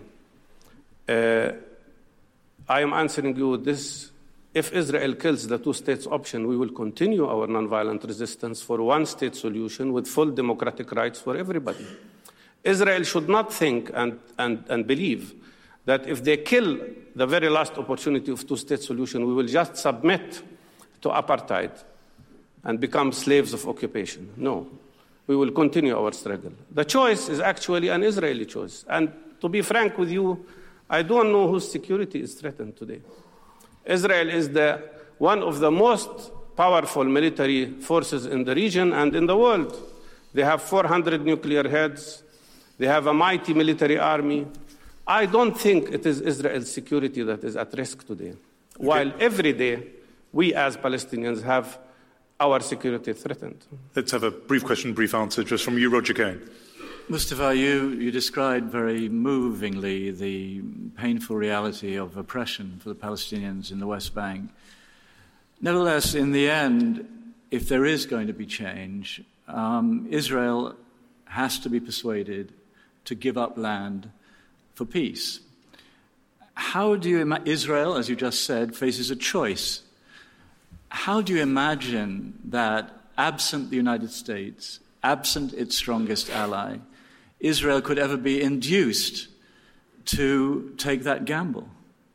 uh, I am answering you this. If Israel kills the two-states option, we will continue our nonviolent resistance for one-state solution with full democratic rights for everybody. Israel should not think and, and, and believe that if they kill the very last opportunity of two-state solution, we will just submit to apartheid and become slaves of occupation. No, we will continue our struggle. The choice is actually an Israeli choice. And to be frank with you, I don't know whose security is threatened today. Israel is the, one of the most powerful military forces in the region and in the world. They have four hundred nuclear heads. They have a mighty military army. I don't think it is Israel's security that is at risk today, okay. While every day we as Palestinians have our security threatened. Let's have a brief question, brief answer, just from you, Roger Cohen. Mustafa, you, you described very movingly the painful reality of oppression for the Palestinians in the West Bank. Nevertheless, in the end, if there is going to be change, um, Israel has to be persuaded to give up land for peace. How do you ima- Israel, as you just said, faces a choice. How do you imagine that, absent the United States, absent its strongest ally, Israel could ever be induced to take that gamble?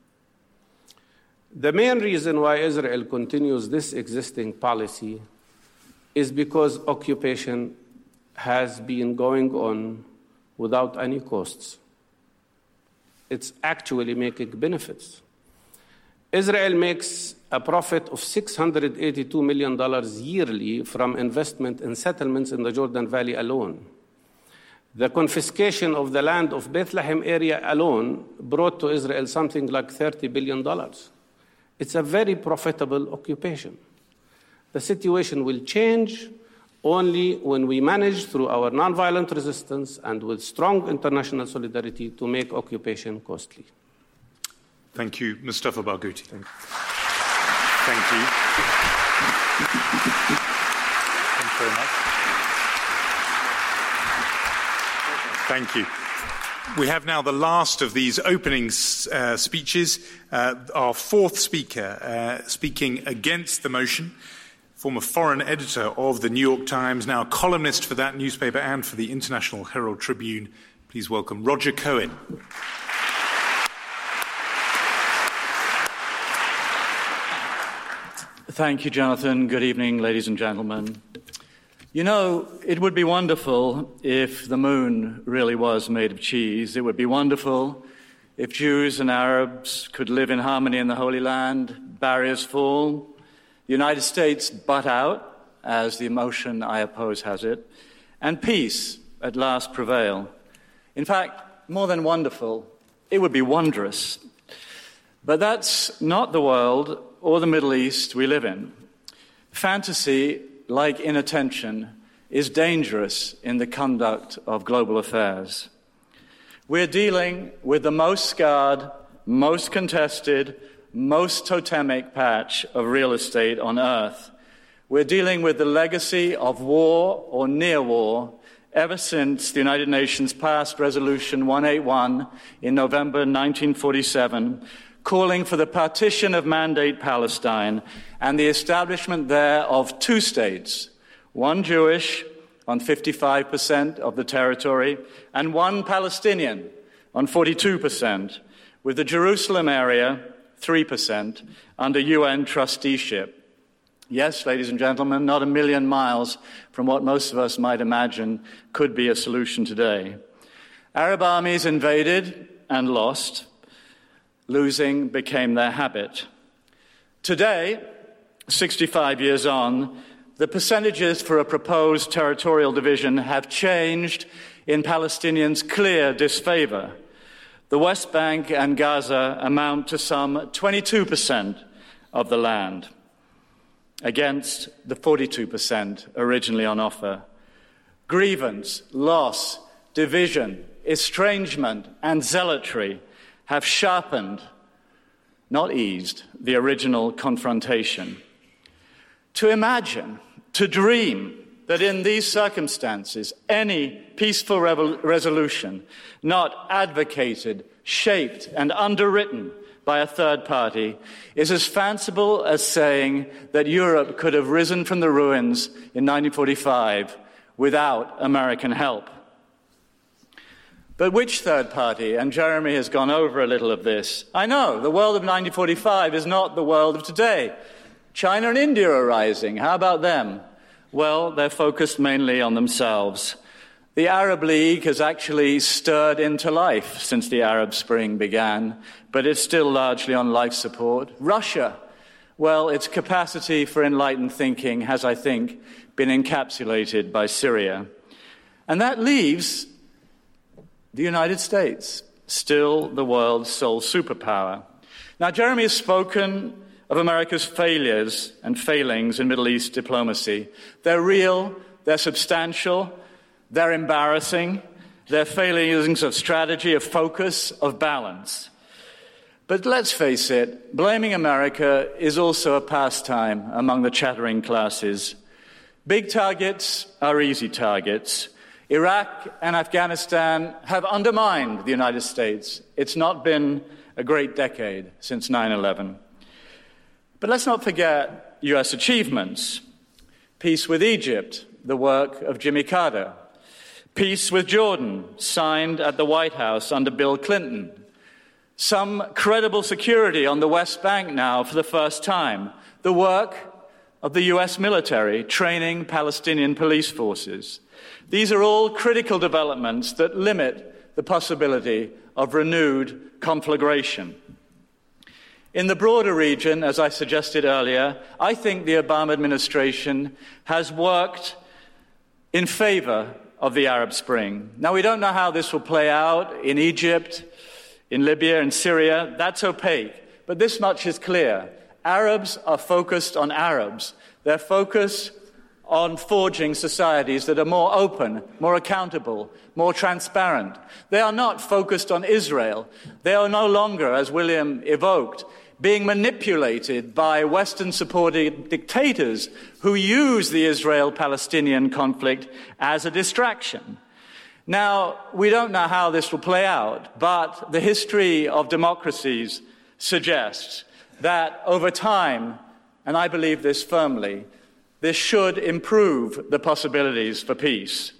The main reason why Israel continues this existing policy is because occupation has been going on without any costs. It's actually making benefits. Israel makes a profit of six hundred eighty-two million dollars yearly from investment in settlements in the Jordan Valley alone. The confiscation of the land of Bethlehem area alone brought to Israel something like thirty billion dollars. It's a very profitable occupation. The situation will change only when we manage through our nonviolent resistance and with strong international solidarity to make occupation costly. Thank you, Mustafa Barghouti. Thank you. Thank you. Thanks very much. Thank you. We have now the last of these opening uh, speeches. Uh, our fourth speaker uh, speaking against the motion, former foreign editor of the New York Times, now columnist for that newspaper and for the International Herald Tribune. Please welcome Roger Cohen. Thank you, Jonathan. Good evening, ladies and gentlemen. You know, it would be wonderful if the moon really was made of cheese. It would be wonderful if Jews and Arabs could live in harmony in the Holy Land, barriers fall, the United States butt out, as the emotion I oppose has it, and peace at last prevail. In fact, more than wonderful, it would be wondrous. But that's not the world or the Middle East we live in. Fantasy, like inattention, is dangerous in the conduct of global affairs. We're dealing with the most scarred, most contested, most totemic patch of real estate on Earth. We're dealing with the legacy of war or near war ever since the United Nations passed Resolution one eighty-one in November nineteen forty-seven, calling for the partition of Mandate Palestine and the establishment there of two states, one Jewish on fifty-five percent of the territory and one Palestinian on forty-two percent, with the Jerusalem area three percent under U N trusteeship. Yes, ladies and gentlemen, not a million miles from what most of us might imagine could be a solution today. Arab armies invaded and lost. Losing became their habit. Today, sixty-five years on, the percentages for a proposed territorial division have changed in Palestinians' clear disfavor. The West Bank and Gaza amount to some twenty-two percent of the land, against the forty-two percent originally on offer. Grievance, loss, division, estrangement, and zealotry have sharpened, not eased, the original confrontation. To imagine, to dream that in these circumstances, any peaceful revel- resolution not advocated, shaped, and underwritten by a third party is as fanciful as saying that Europe could have risen from the ruins in nineteen forty-five without American help. But which third party? And Jeremy has gone over a little of this. I know, the world of nineteen forty-five is not the world of today. China and India are rising. How about them? Well, they're focused mainly on themselves. The Arab League has actually stirred into life since the Arab Spring began, but it's still largely on life support. Russia, well, its capacity for enlightened thinking has, I think, been encapsulated by Syria. And that leaves the United States, still the world's sole superpower. Now, Jeremy has spoken of America's failures and failings in Middle East diplomacy. They're real, they're substantial, they're embarrassing, they're failings of strategy, of focus, of balance. But let's face it, blaming America is also a pastime among the chattering classes. Big targets are easy targets. Iraq and Afghanistan have undermined the United States. It's not been a great decade since nine eleven. But let's not forget U S achievements. Peace with Egypt, the work of Jimmy Carter. Peace with Jordan, signed at the White House under Bill Clinton. Some credible security on the West Bank now for the first time. The work of the U S military training Palestinian police forces. These are all critical developments that limit the possibility of renewed conflagration. In the broader region, as I suggested earlier, I think the Obama administration has worked in favor of the Arab Spring. Now, we don't know how this will play out in Egypt, in Libya, in Syria. That's opaque. But this much is clear. Arabs are focused on Arabs. They're focused on forging societies that are more open, more accountable, more transparent. They are not focused on Israel. They are no longer, as William evoked, being manipulated by Western-supported dictators who use the Israel-Palestinian conflict as a distraction. Now, we don't know how this will play out, but the history of democracies suggests that over time, and I believe this firmly, this should improve the possibilities for peace.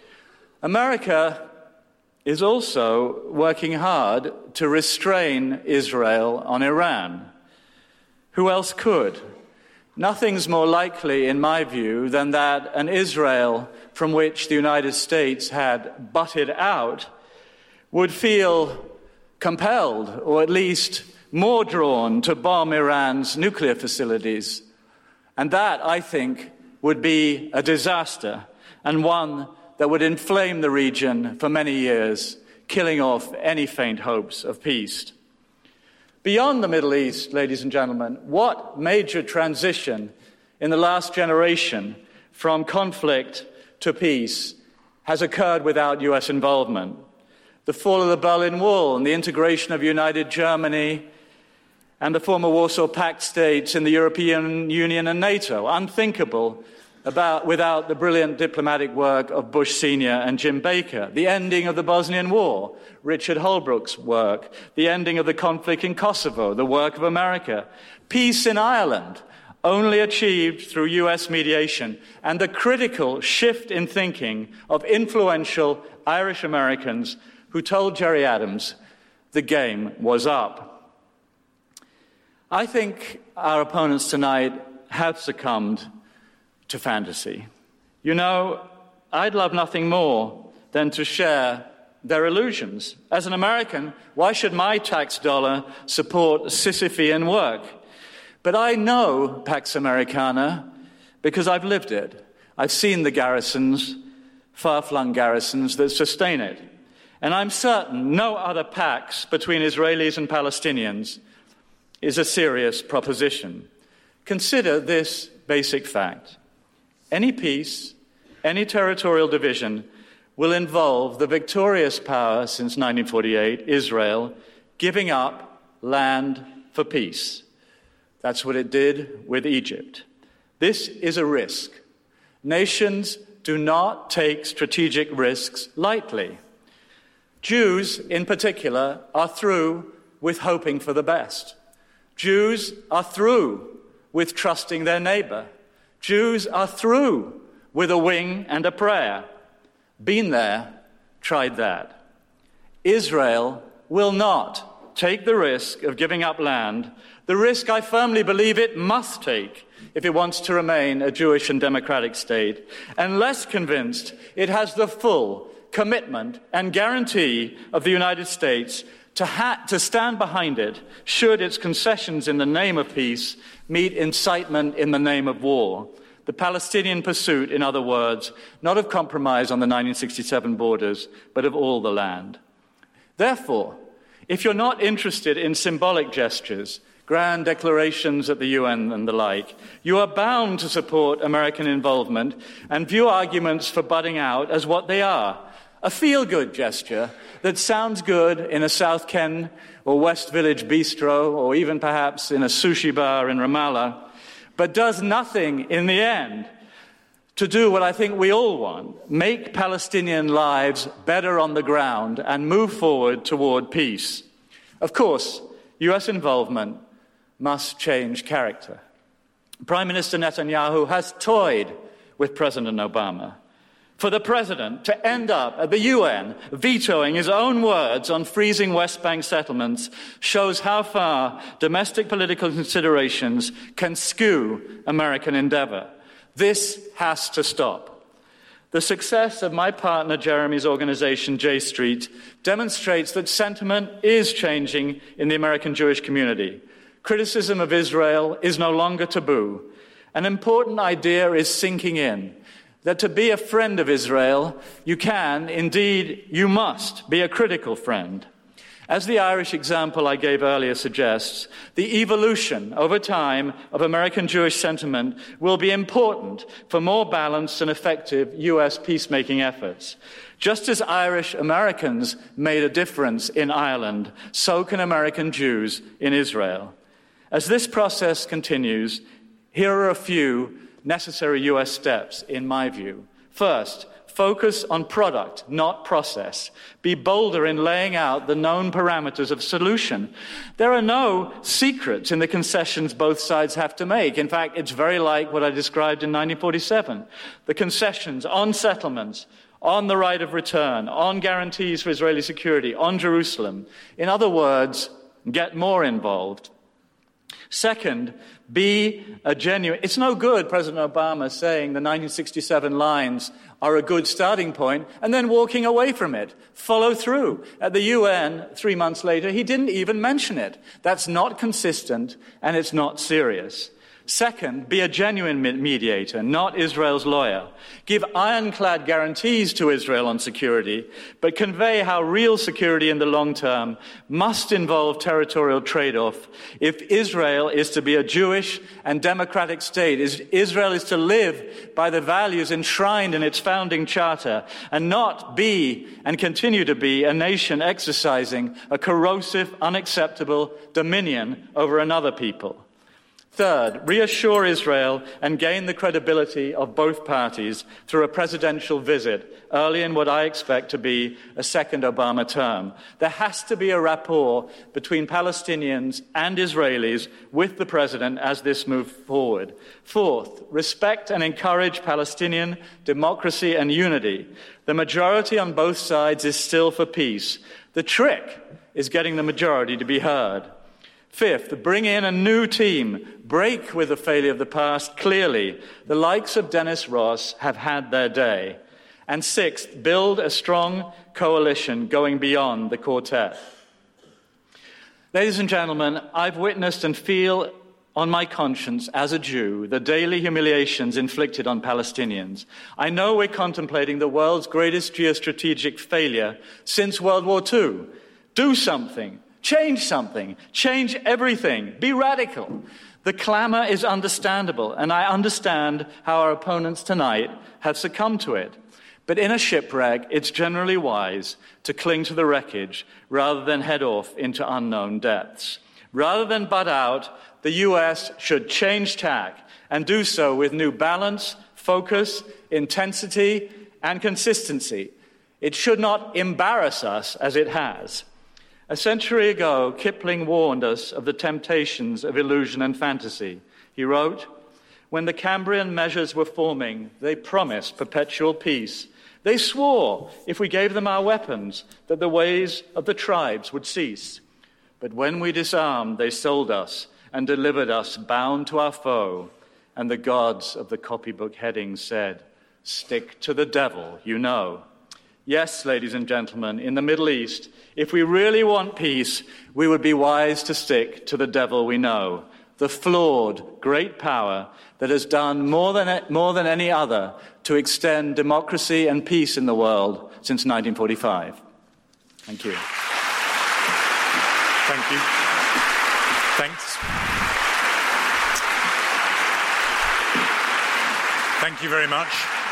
America is also working hard to restrain Israel on Iran. Who else could? Nothing's more likely, in my view, than that an Israel from which the United States had butted out would feel compelled, or at least more drawn, to bomb Iran's nuclear facilities. And that, I think, would be a disaster, and one that would inflame the region for many years, killing off any faint hopes of peace. Beyond the Middle East, ladies and gentlemen, what major transition in the last generation from conflict to peace has occurred without U S involvement? The fall of the Berlin Wall and the integration of united Germany and the former Warsaw Pact states in the European Union and NATO, unthinkable about, without the brilliant diplomatic work of Bush Senior and Jim Baker, the ending of the Bosnian War, Richard Holbrooke's work, the ending of the conflict in Kosovo, the work of America, peace in Ireland, only achieved through U S mediation, and the critical shift in thinking of influential Irish Americans who told Gerry Adams the game was up. I think our opponents tonight have succumbed to fantasy. You know, I'd love nothing more than to share their illusions. As an American, why should my tax dollar support Sisyphean work? But I know Pax Americana because I've lived it. I've seen the garrisons, far-flung garrisons that sustain it. And I'm certain no other pax between Israelis and Palestinians is a serious proposition. Consider this basic fact. Any peace, any territorial division will involve the victorious power since nineteen forty-eight, Israel, giving up land for peace. That's what it did with Egypt. This is a risk. Nations do not take strategic risks lightly. Jews, in particular, are through with hoping for the best. Jews are through with trusting their neighbor. Jews are through with a wing and a prayer. Been there, tried that. Israel will not take the risk of giving up land, the risk I firmly believe it must take if it wants to remain a Jewish and democratic state, unless convinced it has the full commitment and guarantee of the United States to, ha- to stand behind it should its concessions in the name of peace meet incitement in the name of war. The Palestinian pursuit, in other words, not of compromise on the nineteen sixty-seven borders, but of all the land. Therefore, if you're not interested in symbolic gestures, grand declarations at the U N and the like, you are bound to support American involvement and view arguments for budding out as what they are, a feel-good gesture that sounds good in a South Ken or West Village bistro or even perhaps in a sushi bar in Ramallah, but does nothing in the end to do what I think we all want, make Palestinian lives better on the ground and move forward toward peace. Of course, U S involvement must change character. Prime Minister Netanyahu has toyed with President Obama. For the president to end up at the U N vetoing his own words on freezing West Bank settlements shows how far domestic political considerations can skew American endeavor. This has to stop. The success of my partner Jeremy's organization, J Street, demonstrates that sentiment is changing in the American Jewish community. Criticism of Israel is no longer taboo. An important idea is sinking in, that to be a friend of Israel, you can, indeed, you must, be a critical friend. As the Irish example I gave earlier suggests, the evolution over time of American Jewish sentiment will be important for more balanced and effective U S peacemaking efforts. Just as Irish Americans made a difference in Ireland, so can American Jews in Israel. As this process continues, here are a few necessary U S steps, in my view. First, focus on product, not process. Be bolder in laying out the known parameters of solution. There are no secrets in the concessions both sides have to make. In fact, it's very like what I described in nineteen forty-seven. The concessions on settlements, on the right of return, on guarantees for Israeli security, on Jerusalem. In other words, get more involved. Second, be a genuine... It's no good President Obama saying the nineteen sixty-seven lines are a good starting point and then walking away from it. Follow through. At the U N, three months later, he didn't even mention it. That's not consistent and it's not serious. Second, be a genuine mediator, not Israel's lawyer. Give ironclad guarantees to Israel on security, but convey how real security in the long term must involve territorial trade-off if Israel is to be a Jewish and democratic state. Israel is to live by the values enshrined in its founding charter and not be and continue to be a nation exercising a corrosive, unacceptable dominion over another people. Third, reassure Israel and gain the credibility of both parties through a presidential visit early in what I expect to be a second Obama term. There has to be a rapport between Palestinians and Israelis with the president as this moves forward. Fourth, respect and encourage Palestinian democracy and unity. The majority on both sides is still for peace. The trick is getting the majority to be heard. Fifth, bring in a new team. Break with the failure of the past clearly. The likes of Dennis Ross have had their day. And sixth, build a strong coalition going beyond the quartet. Ladies and gentlemen, I've witnessed and feel on my conscience as a Jew the daily humiliations inflicted on Palestinians. I know we're contemplating the world's greatest geostrategic failure since World War Two. Do something. Change something. Change everything. Be radical. The clamor is understandable, and I understand how our opponents tonight have succumbed to it. But in a shipwreck, it's generally wise to cling to the wreckage rather than head off into unknown depths. Rather than butt out, the U S should change tack and do so with new balance, focus, intensity, and consistency. It should not embarrass us as it has. A century ago, Kipling warned us of the temptations of illusion and fantasy. He wrote, "When the Cambrian measures were forming, they promised perpetual peace. They swore, if we gave them our weapons, that the ways of the tribes would cease. But when we disarmed, they sold us and delivered us bound to our foe. And the gods of the copybook headings said, 'Stick to the devil, you know.'" Yes, ladies and gentlemen, in the Middle East, if we really want peace, we would be wise to stick to the devil we know, the flawed great power that has done more than, more than any other to extend democracy and peace in the world since nineteen forty-five. Thank you. Thank you. Thanks. Thank you very much.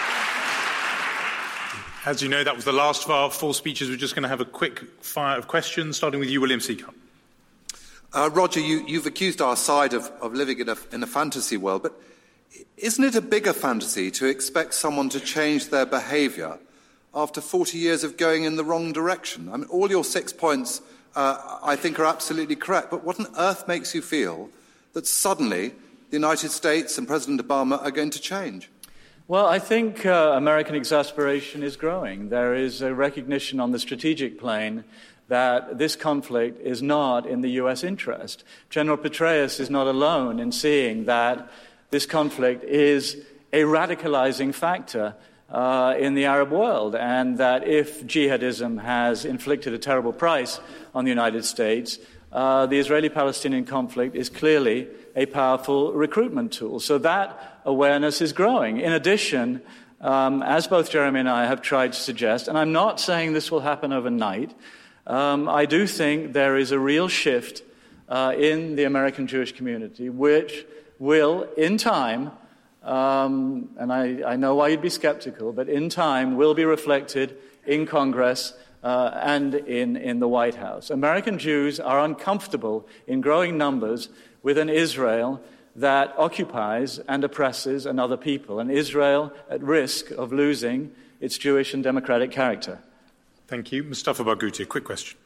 As you know, that was the last of our four speeches. We're just going to have a quick fire of questions, starting with you, William Seacup. Uh, Roger, you, you've accused our side of, of living in a, in a fantasy world, but isn't it a bigger fantasy to expect someone to change their behaviour after forty years of going in the wrong direction? I mean, all your six points, uh, I think, are absolutely correct, but what on earth makes you feel that suddenly the United States and President Obama are going to change? Well, I think uh, American exasperation is growing. There is a recognition on the strategic plane that this conflict is not in the U S interest. General Petraeus is not alone in seeing that this conflict is a radicalizing factor uh, in the Arab world, and that if jihadism has inflicted a terrible price on the United States, uh, the Israeli-Palestinian conflict is clearly a powerful recruitment tool. So that awareness is growing. In addition, um, as both Jeremy and I have tried to suggest, and I'm not saying this will happen overnight, um, I do think there is a real shift uh, in the American Jewish community, which will, in time, um, and I, I know why you'd be skeptical, but in time will be reflected in Congress uh, and in, in the White House. American Jews are uncomfortable in growing numbers with an Israel that occupies and oppresses another people, an Israel at risk of losing its Jewish and democratic character. Thank you. Mustafa Barghouti, a quick question.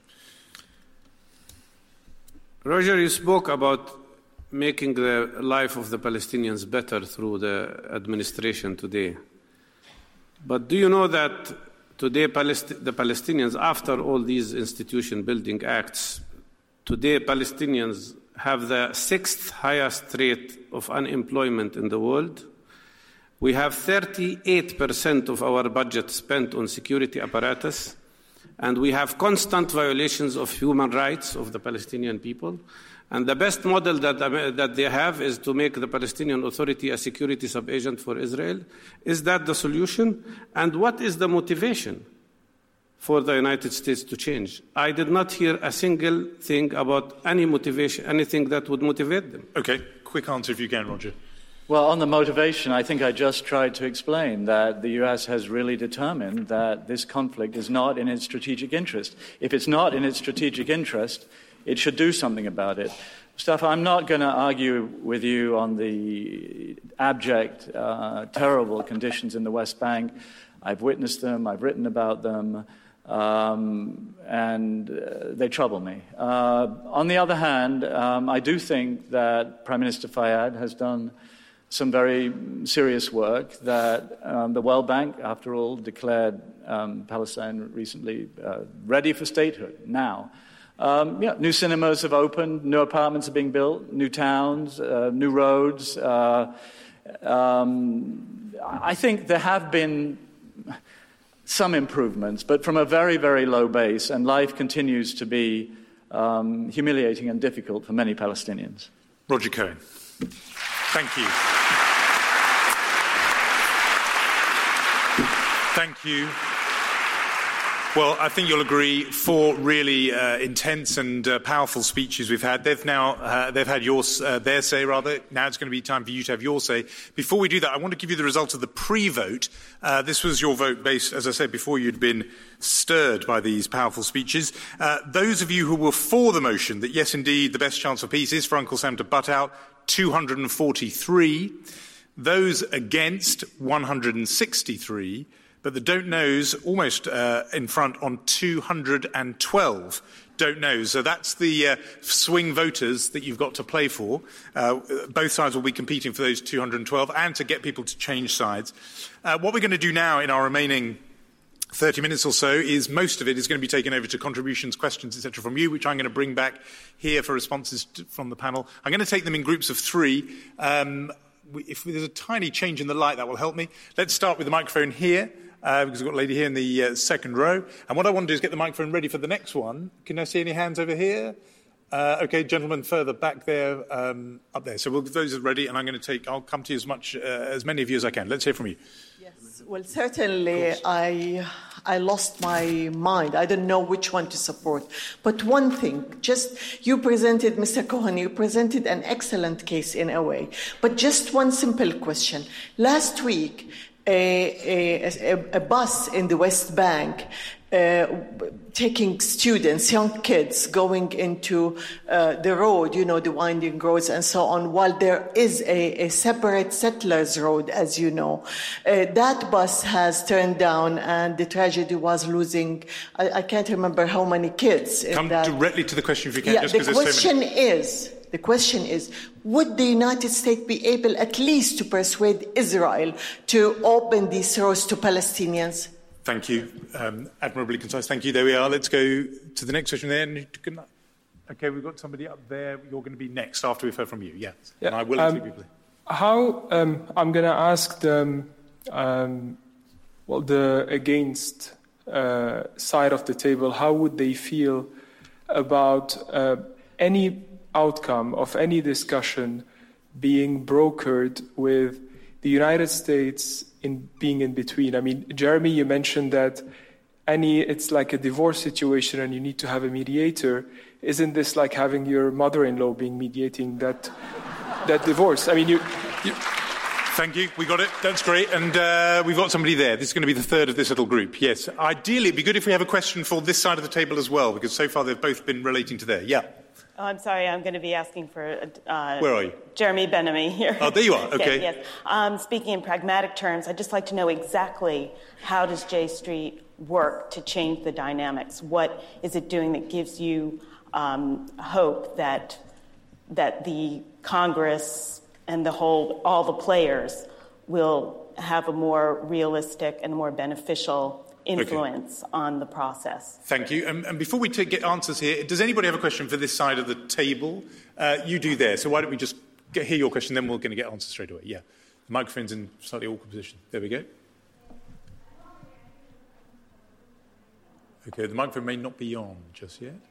Roger, you spoke about making the life of the Palestinians better through the administration today. But do you know that today Palest- the Palestinians, after all these institution-building acts, today Palestinians have the sixth highest rate of unemployment in the world. We have thirty-eight percent of our budget spent on security apparatus, and we have constant violations of human rights of the Palestinian people. And the best model that, that they have is to make the Palestinian Authority a security sub-agent for Israel. Is that the solution? And what is the motivation for the United States to change? I did not hear a single thing about any motivation, anything that would motivate them. Okay, quick answer if you can, Roger. Well, on the motivation, I think I just tried to explain that the U S has really determined that this conflict is not in its strategic interest. If it's not in its strategic interest, it should do something about it. Mustafa, I'm not going to argue with you on the abject, uh, terrible conditions in the West Bank. I've witnessed them, I've written about them, um, and uh, they trouble me. Uh, on the other hand, um, I do think that Prime Minister Fayyad has done some very serious work, that um, the World Bank, after all, declared um, Palestine recently uh, ready for statehood now. Um, yeah, new cinemas have opened, new apartments are being built, new towns, uh, new roads. Uh, um, I think there have been some improvements, but from a very, very low base, and life continues to be um, humiliating and difficult for many Palestinians. Roger Cohen. Thank you. Thank you. Well, I think you'll agree, four really uh, intense and uh, powerful speeches we've had. They've now uh, they've had your uh, their say rather. Now it's going to be time for you to have your say. Before we do that, I want to give you the result of the pre-vote. Uh, this was your vote based, as I said before, you'd been stirred by these powerful speeches. Uh, those of you who were for the motion that yes, indeed, the best chance for peace is for Uncle Sam to butt out, two hundred forty-three. Those against, one hundred sixty-three. But the don't knows almost uh, in front on two hundred twelve don't knows. So that's the uh, swing voters that you've got to play for. Uh, both sides will be competing for those two hundred twelve and to get people to change sides. Uh, what we're going to do now in our remaining thirty minutes or so is most of it is going to be taken over to contributions, questions, et cetera from you, which I'm going to bring back here for responses to, from the panel. I'm going to take them in groups of three. Um, if there's a tiny change in the light, that will help me. Let's start with the microphone here. Uh, because we've got a lady here in the uh, second row. And what I want to do is get the microphone ready for the next one. Can I see any hands over here? Uh, OK, gentlemen further back there, um, up there. So we'll, those are ready, and I'm going to take, I'll come to you as much, uh, as many of you as I can. Let's hear from you. Yes, well, certainly I, I lost my mind. I don't know which one to support. But one thing, just you presented, Mister Cohen, you presented an excellent case in a way. But just one simple question. Last week, A, a, a bus in the West Bank uh, taking students, young kids, going into uh, the road, you know, the winding roads and so on, while there is a, a separate settlers road, as you know. Uh, that bus has turned down, and the tragedy was losing, I, I can't remember how many kids. Come that. directly to the question if you can. Yeah, just the question so many. is... The question is, would the United States be able at least to persuade Israel to open these roads to Palestinians? Thank you. Um, admirably concise. Thank you. There we are. Let's go to the next question there. OK, we've got somebody up there. You're going to be next after we've heard from you. Yeah. yeah. And I will um, people. How, um, I'm going to ask the, um, well, the against uh, side of the table, how would they feel about uh, any outcome of any discussion being brokered with the United States in being in between? I mean, Jeremy, you mentioned that any it's like a divorce situation and you need to have a mediator. Isn't this like having your mother-in-law being mediating that that divorce? I mean, you... you Thank you. We got it. That's great. And uh, we've got somebody there. This is going to be the third of this little group. Yes. Ideally, it'd be good if we have a question for this side of the table as well, because so far they've both been relating to there. Yeah. Oh, I'm sorry. I'm going to be asking for uh, Where are you? Jeremy Ben-Ami here. Oh, there you are. Okay. yes. yes. Um, speaking in pragmatic terms, I'd just like to know exactly how does J Street work to change the dynamics? What is it doing that gives you um, hope that that the Congress and the whole, all the players will have a more realistic and more beneficial influence okay. on the process? Thank you. And, and before we take, get answers here, does anybody have a question for this side of the table? Uh, you do there. So why don't we just get, hear your question, then we're going to get answers straight away. Yeah. The microphone's in a slightly awkward position. There we go. Okay, the microphone may not be on just yet.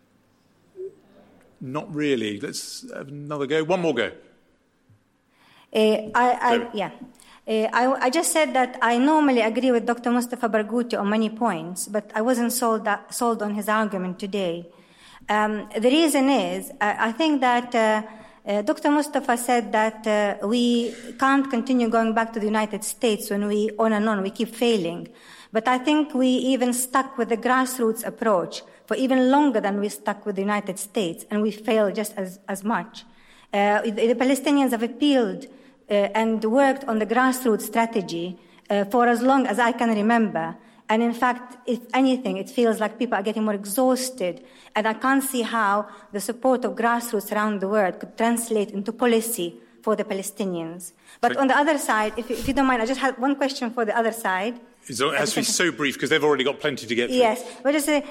Not really. Let's have another go. One more go. Uh, I, I, yeah. Uh, I, I just said that I normally agree with Doctor Mustafa Barghouti on many points, but I wasn't sold, that, sold on his argument today. Um, the reason is, uh, I think that uh, uh, Doctor Mustafa said that uh, we can't continue going back to the United States when we, on and on, we keep failing. But I think we even stuck with the grassroots approach for even longer than we stuck with the United States, and we failed just as, as much. Uh, the Palestinians have appealed uh, and worked on the grassroots strategy uh, for as long as I can remember. And in fact, if anything, it feels like people are getting more exhausted. And I can't see how the support of grassroots around the world could translate into policy for the Palestinians. But so, on the other side, if, if you don't mind, I just had one question for the other side. It has to be so brief because they've already got plenty to get through. Yes, but just, uh,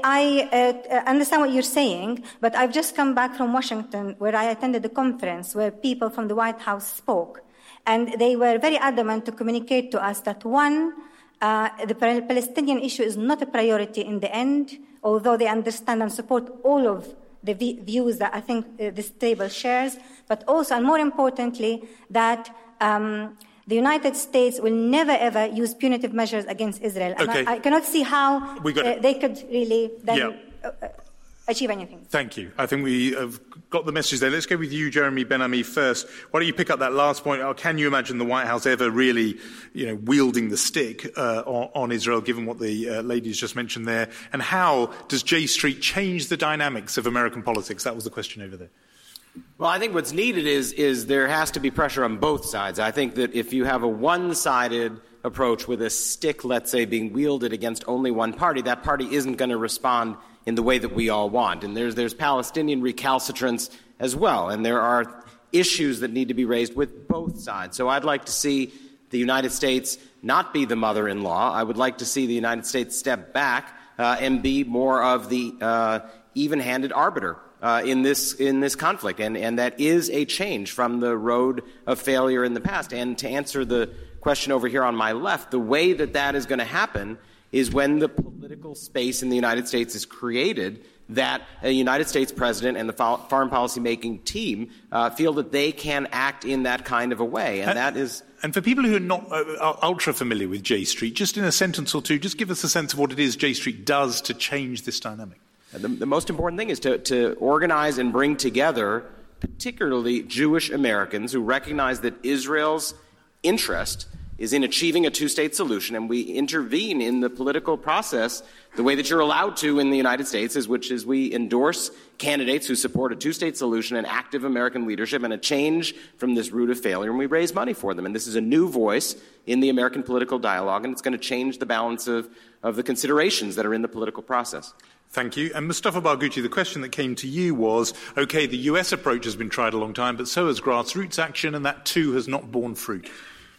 I uh, understand what you're saying, but I've just come back from Washington where I attended a conference where people from the White House spoke. And they were very adamant to communicate to us that, one, uh, the Palestinian issue is not a priority in the end, although they understand and support all of the v- views that I think uh, this table shares, but also, and more importantly, that um, the United States will never, ever use punitive measures against Israel. And okay. I, I cannot see how uh, they could really then yeah. uh, achieve anything. Thank you. I think we have got the message there. Let's go with you, Jeremy Ben-Ami, first. Why don't you pick up that last point? Or can you imagine the White House ever really, you know, wielding the stick uh, on, on Israel, given what the uh, ladies just mentioned there? And how does J Street change the dynamics of American politics? That was the question over there. Well, I think what's needed is is there has to be pressure on both sides. I think that if you have a one-sided approach with a stick, let's say, being wielded against only one party, that party isn't going to respond in the way that we all want. And there's there's Palestinian recalcitrance as well, and there are issues that need to be raised with both sides. So I'd like to see the United States not be the mother-in-law. I would like to see the United States step back uh, and be more of the uh, even-handed arbiter Uh, in this in this conflict, and, and that is a change from the road of failure in the past. And to answer the question over here on my left, the way that that is going to happen is when the political space in the United States is created that a United States president and the fo- foreign policy making team uh, feel that they can act in that kind of a way, and, and that is. And for people who are not uh, ultra familiar with J Street, just in a sentence or two, just give us a sense of what it is J Street does to change this dynamic. The, the most important thing is to, to organize and bring together particularly Jewish Americans who recognize that Israel's interest is in achieving a two-state solution, and we intervene in the political process the way that you're allowed to in the United States, is which is we endorse candidates who support a two-state solution and active American leadership and a change from this route of failure, and we raise money for them. And this is a new voice in the American political dialogue, and it's going to change the balance of, of the considerations that are in the political process. Thank you. And Mustafa Barghouti, the question that came to you was, OK, the U S approach has been tried a long time, but so has grassroots action, and that too has not borne fruit.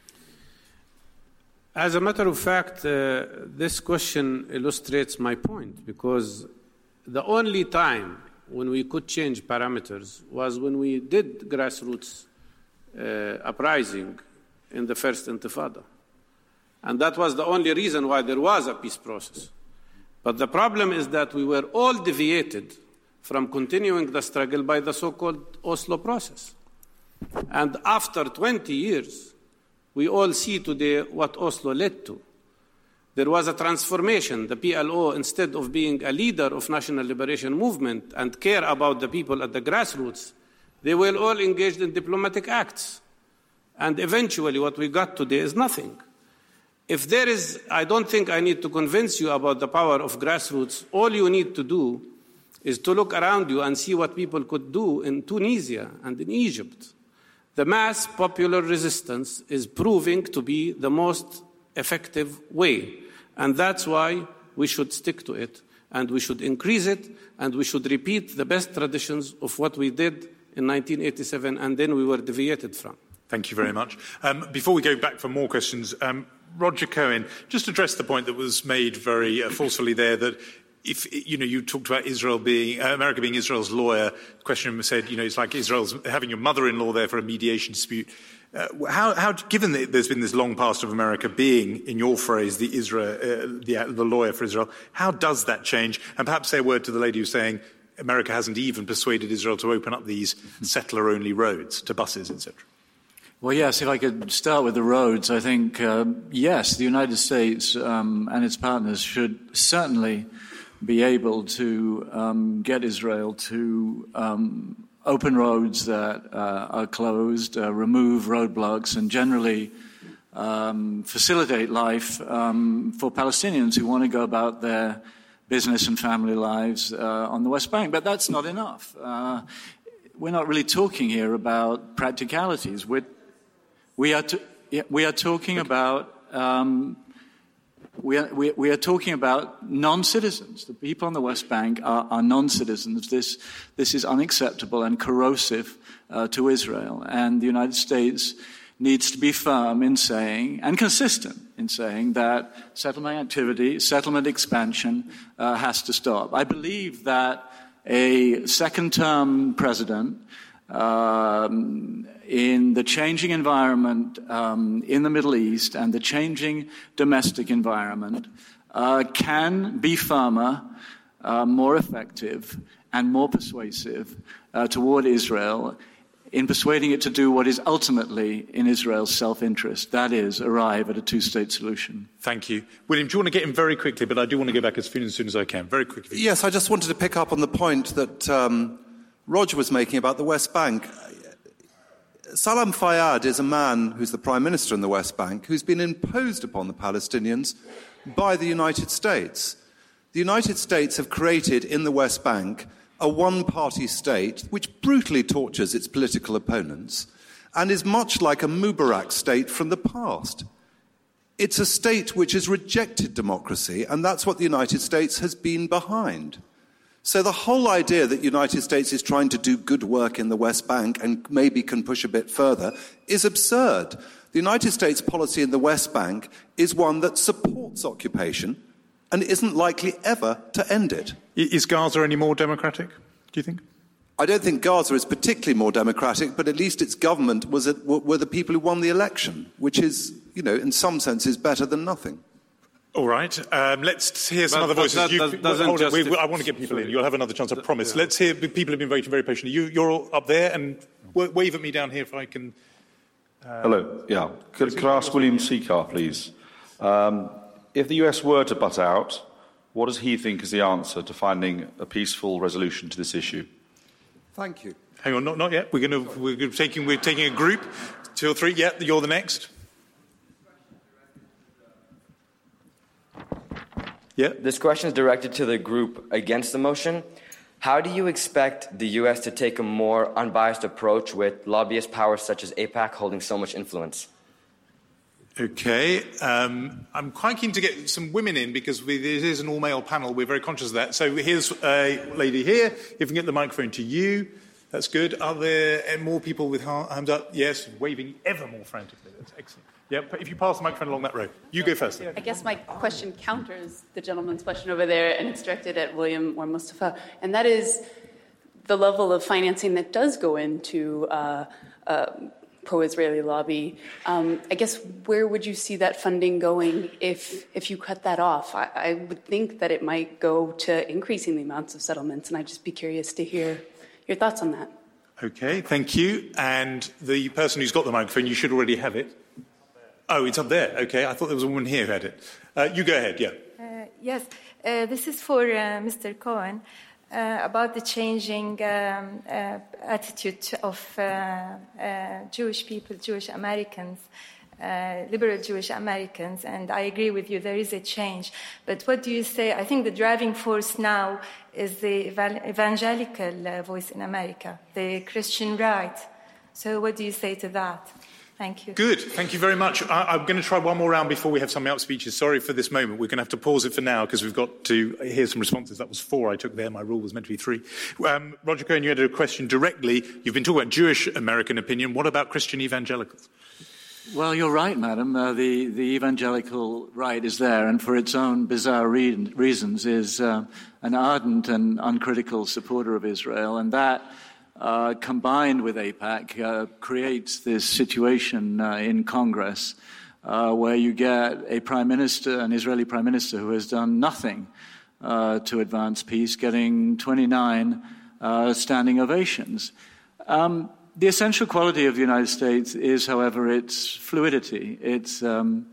As a matter of fact, uh, this question illustrates my point, because the only time when we could change parameters was when we did grassroots uh, uprising in the first Intifada. And that was the only reason why there was a peace process. But the problem is that we were all deviated from continuing the struggle by the so-called Oslo process. And after twenty years, we all see today what Oslo led to. There was a transformation. The P L O, instead of being a leader of national liberation movement and care about the people at the grassroots, they were all engaged in diplomatic acts. And eventually what we got today is nothing. If there is, I don't think I need to convince you about the power of grassroots. All you need to do is to look around you and see what people could do in Tunisia and in Egypt. The mass popular resistance is proving to be the most effective way. And that's why we should stick to it, and we should increase it, and we should repeat the best traditions of what we did in nineteen eighty-seven, and then we were deviated from. Thank you very much. Um, before we go back for more questions, um, Roger Cohen, just address the point that was made very uh, forcefully there, that if, you know, you talked about Israel being, uh, America being Israel's lawyer. The question said, you know, it's like Israel's having your mother-in-law there for a mediation dispute. Uh, how, how, given that there's been this long past of America being, in your phrase, the, Israel, uh, the, the lawyer for Israel, how does that change? And perhaps say a word to the lady who's saying America hasn't even persuaded Israel to open up these settler-only roads to buses, et cetera. Well, yes, if I could start with the roads, I think, uh, yes, the United States um, and its partners should certainly be able to um, get Israel to um, open roads that uh, are closed, uh, remove roadblocks, and generally um, facilitate life um, for Palestinians who want to go about their business and family lives uh, on the West Bank. But that's not enough. Uh, we're not really talking here about practicalities. We're, we, are t- we are talking about... Um, We are, we, we are talking about non-citizens. The people on the West Bank are, are non-citizens. This, this is unacceptable and corrosive uh, to Israel. And the United States needs to be firm in saying, and consistent in saying, that settlement activity, settlement expansion uh, has to stop. I believe that a second-term president Um, in the changing environment um, in the Middle East and the changing domestic environment uh, can be firmer, uh, more effective, and more persuasive uh, toward Israel in persuading it to do what is ultimately in Israel's self-interest, that is, arrive at a two-state solution. Thank you. William, do you want to get in very quickly, but I do want to go back as soon as, soon as I can. Very quickly. Yes, I just wanted to pick up on the point that um, Roger was making about the West Bank. Salam Fayyad is a man who's the Prime Minister in the West Bank who's been imposed upon the Palestinians by the United States. The United States have created in the West Bank a one-party state which brutally tortures its political opponents and is much like a Mubarak state from the past. It's a state which has rejected democracy, and that's what the United States has been behind. So the whole idea that the United States is trying to do good work in the West Bank and maybe can push a bit further is absurd. The United States policy in the West Bank is one that supports occupation and isn't likely ever to end it. Is Gaza any more democratic, do you think? I don't think Gaza is particularly more democratic, but at least its government was at, were the people who won the election, which is, you know, in some senses better than nothing. All right. Um, let's hear some but, other voices. That, you, that doesn't hold on, justify... we, I want to get people in. You'll have another chance, I promise. Yeah. Let's hear. People have been waiting very patiently. You, you're all up there, and wave at me down here if I can. Uh, Hello. Yeah. Could, could I ask William Seacar, please? Um, if the U S were to butt out, what does he think is the answer to finding a peaceful resolution to this issue? Thank you. Hang on, not, not yet. We're going to we're taking we're taking a group, two or three. Yeah, you're the next. Yeah. This question is directed to the group against the motion. How do you expect the U S to take a more unbiased approach with lobbyist powers such as AIPAC holding so much influence? Okay. Um, I'm quite keen to get some women in because we, it is an all-male panel. We're very conscious of that. So here's a lady here. If we can get the microphone to you, that's good. Are there more people with hands up? Yes, waving ever more frantically. That's excellent. Yeah, if you pass the microphone along that row. You go first. I guess my question counters the gentleman's question over there, and it's directed at William or Mustafa, and that is the level of financing that does go into uh, uh, pro-Israeli lobby. Um, I guess where would you see that funding going if if you cut that off? I, I would think that it might go to increasing the amounts of settlements, and I'd just be curious to hear your thoughts on that. Okay, thank you. And the person who's got the microphone, you should already have it. Oh, it's up there. Okay, I thought there was a woman here who had it. Uh, you go ahead, yeah. Uh, yes, uh, this is for uh, Mister Cohen uh, about the changing um, uh, attitude of uh, uh, Jewish people, Jewish Americans, uh, liberal Jewish Americans, and I agree with you, there is a change. But what do you say? I think the driving force now is the evangelical uh, voice in America, the Christian right. So what do you say to that? Thank you. Good. Thank you very much. I, I'm going to try one more round before we have summing up speeches. Sorry for this moment. We're going to have to pause it for now because we've got to hear some responses. That was four I took there. My rule was meant to be three. Um, Roger Cohen, you had a question directly. You've been talking about Jewish American opinion. What about Christian evangelicals? Well, you're right, madam. Uh, the, the evangelical right is there, and for its own bizarre re- reasons is uh, an ardent and uncritical supporter of Israel, and that Uh, combined with AIPAC, uh, creates this situation uh, in Congress uh, where you get a prime minister, an Israeli prime minister, who has done nothing uh, to advance peace, getting twenty-nine uh, standing ovations. Um, the essential quality of the United States is, however, its fluidity. It's um,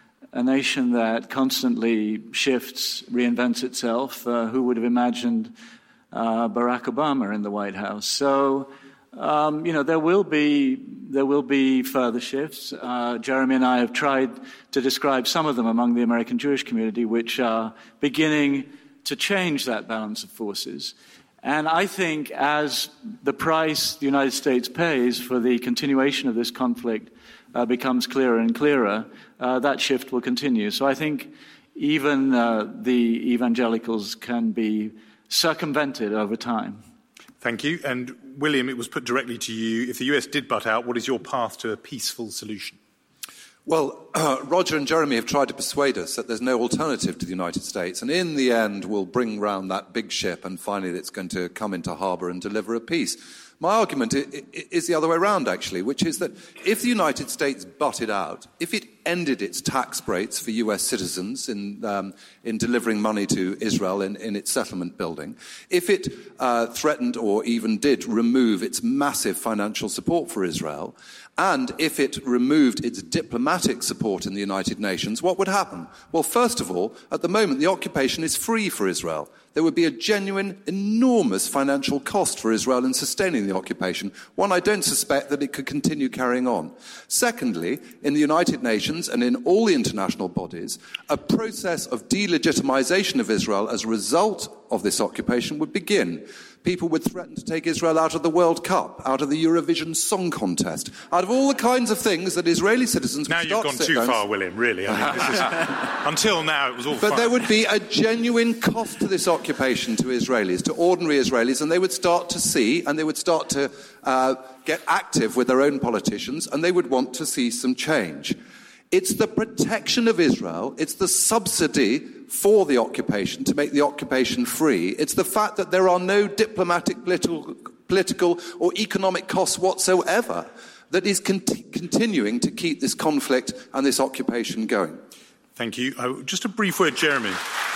a nation that constantly shifts, reinvents itself. Uh, who would have imagined Uh, Barack Obama in the White House. So Um, you know, there will be there will be further shifts. Uh, Jeremy and I have tried to describe some of them among the American Jewish community, which are beginning to change that balance of forces. And I think as the price the United States pays for the continuation of this conflict uh, becomes clearer and clearer, uh, that shift will continue. So I think even uh, the evangelicals can be circumvented over time. Thank you. And William, it was put directly to you. If the U S did butt out, what is your path to a peaceful solution? Well, uh, Roger and Jeremy have tried to persuade us that there's no alternative to the United States, and in the end we'll bring round that big ship and finally it's going to come into harbour and deliver a peace. My argument is the other way around, actually, which is that if the United States butted out, if it ended its tax breaks for U S citizens in, um, in delivering money to Israel in, in its settlement building, if it uh, threatened or even did remove its massive financial support for Israel, and if it removed its diplomatic support in the United Nations, what would happen? Well, first of all, at the moment, the occupation is free for Israel. There would be a genuine, enormous financial cost for Israel in sustaining the occupation, one I don't suspect that it could continue carrying on. Secondly, in the United Nations and in all the international bodies, a process of delegitimization of Israel as a result of this occupation would begin. People would threaten to take Israel out of the World Cup, out of the Eurovision Song Contest, out of all the kinds of things that Israeli citizens now would you've start gone to sit too down. far, William, really. I mean, this is, until now, it was all But fine. there would be a genuine cost to this occupation to Israelis, to ordinary Israelis, and they would start to see, and they would start to uh, get active with their own politicians, and they would want to see some change. It's the protection of Israel, it's the subsidy for the occupation to make the occupation free. It's the fact that there are no diplomatic, political, political or economic costs whatsoever that is con- continuing to keep this conflict and this occupation going. Thank you. Oh, just a brief word, Jeremy.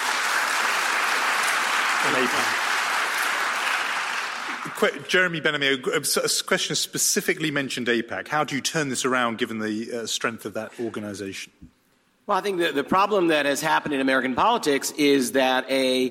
Que- Jeremy Ben-Ami, a question specifically mentioned AIPAC. How do you turn this around given the uh, strength of that organisation? Well, I think the, the problem that has happened in American politics is that a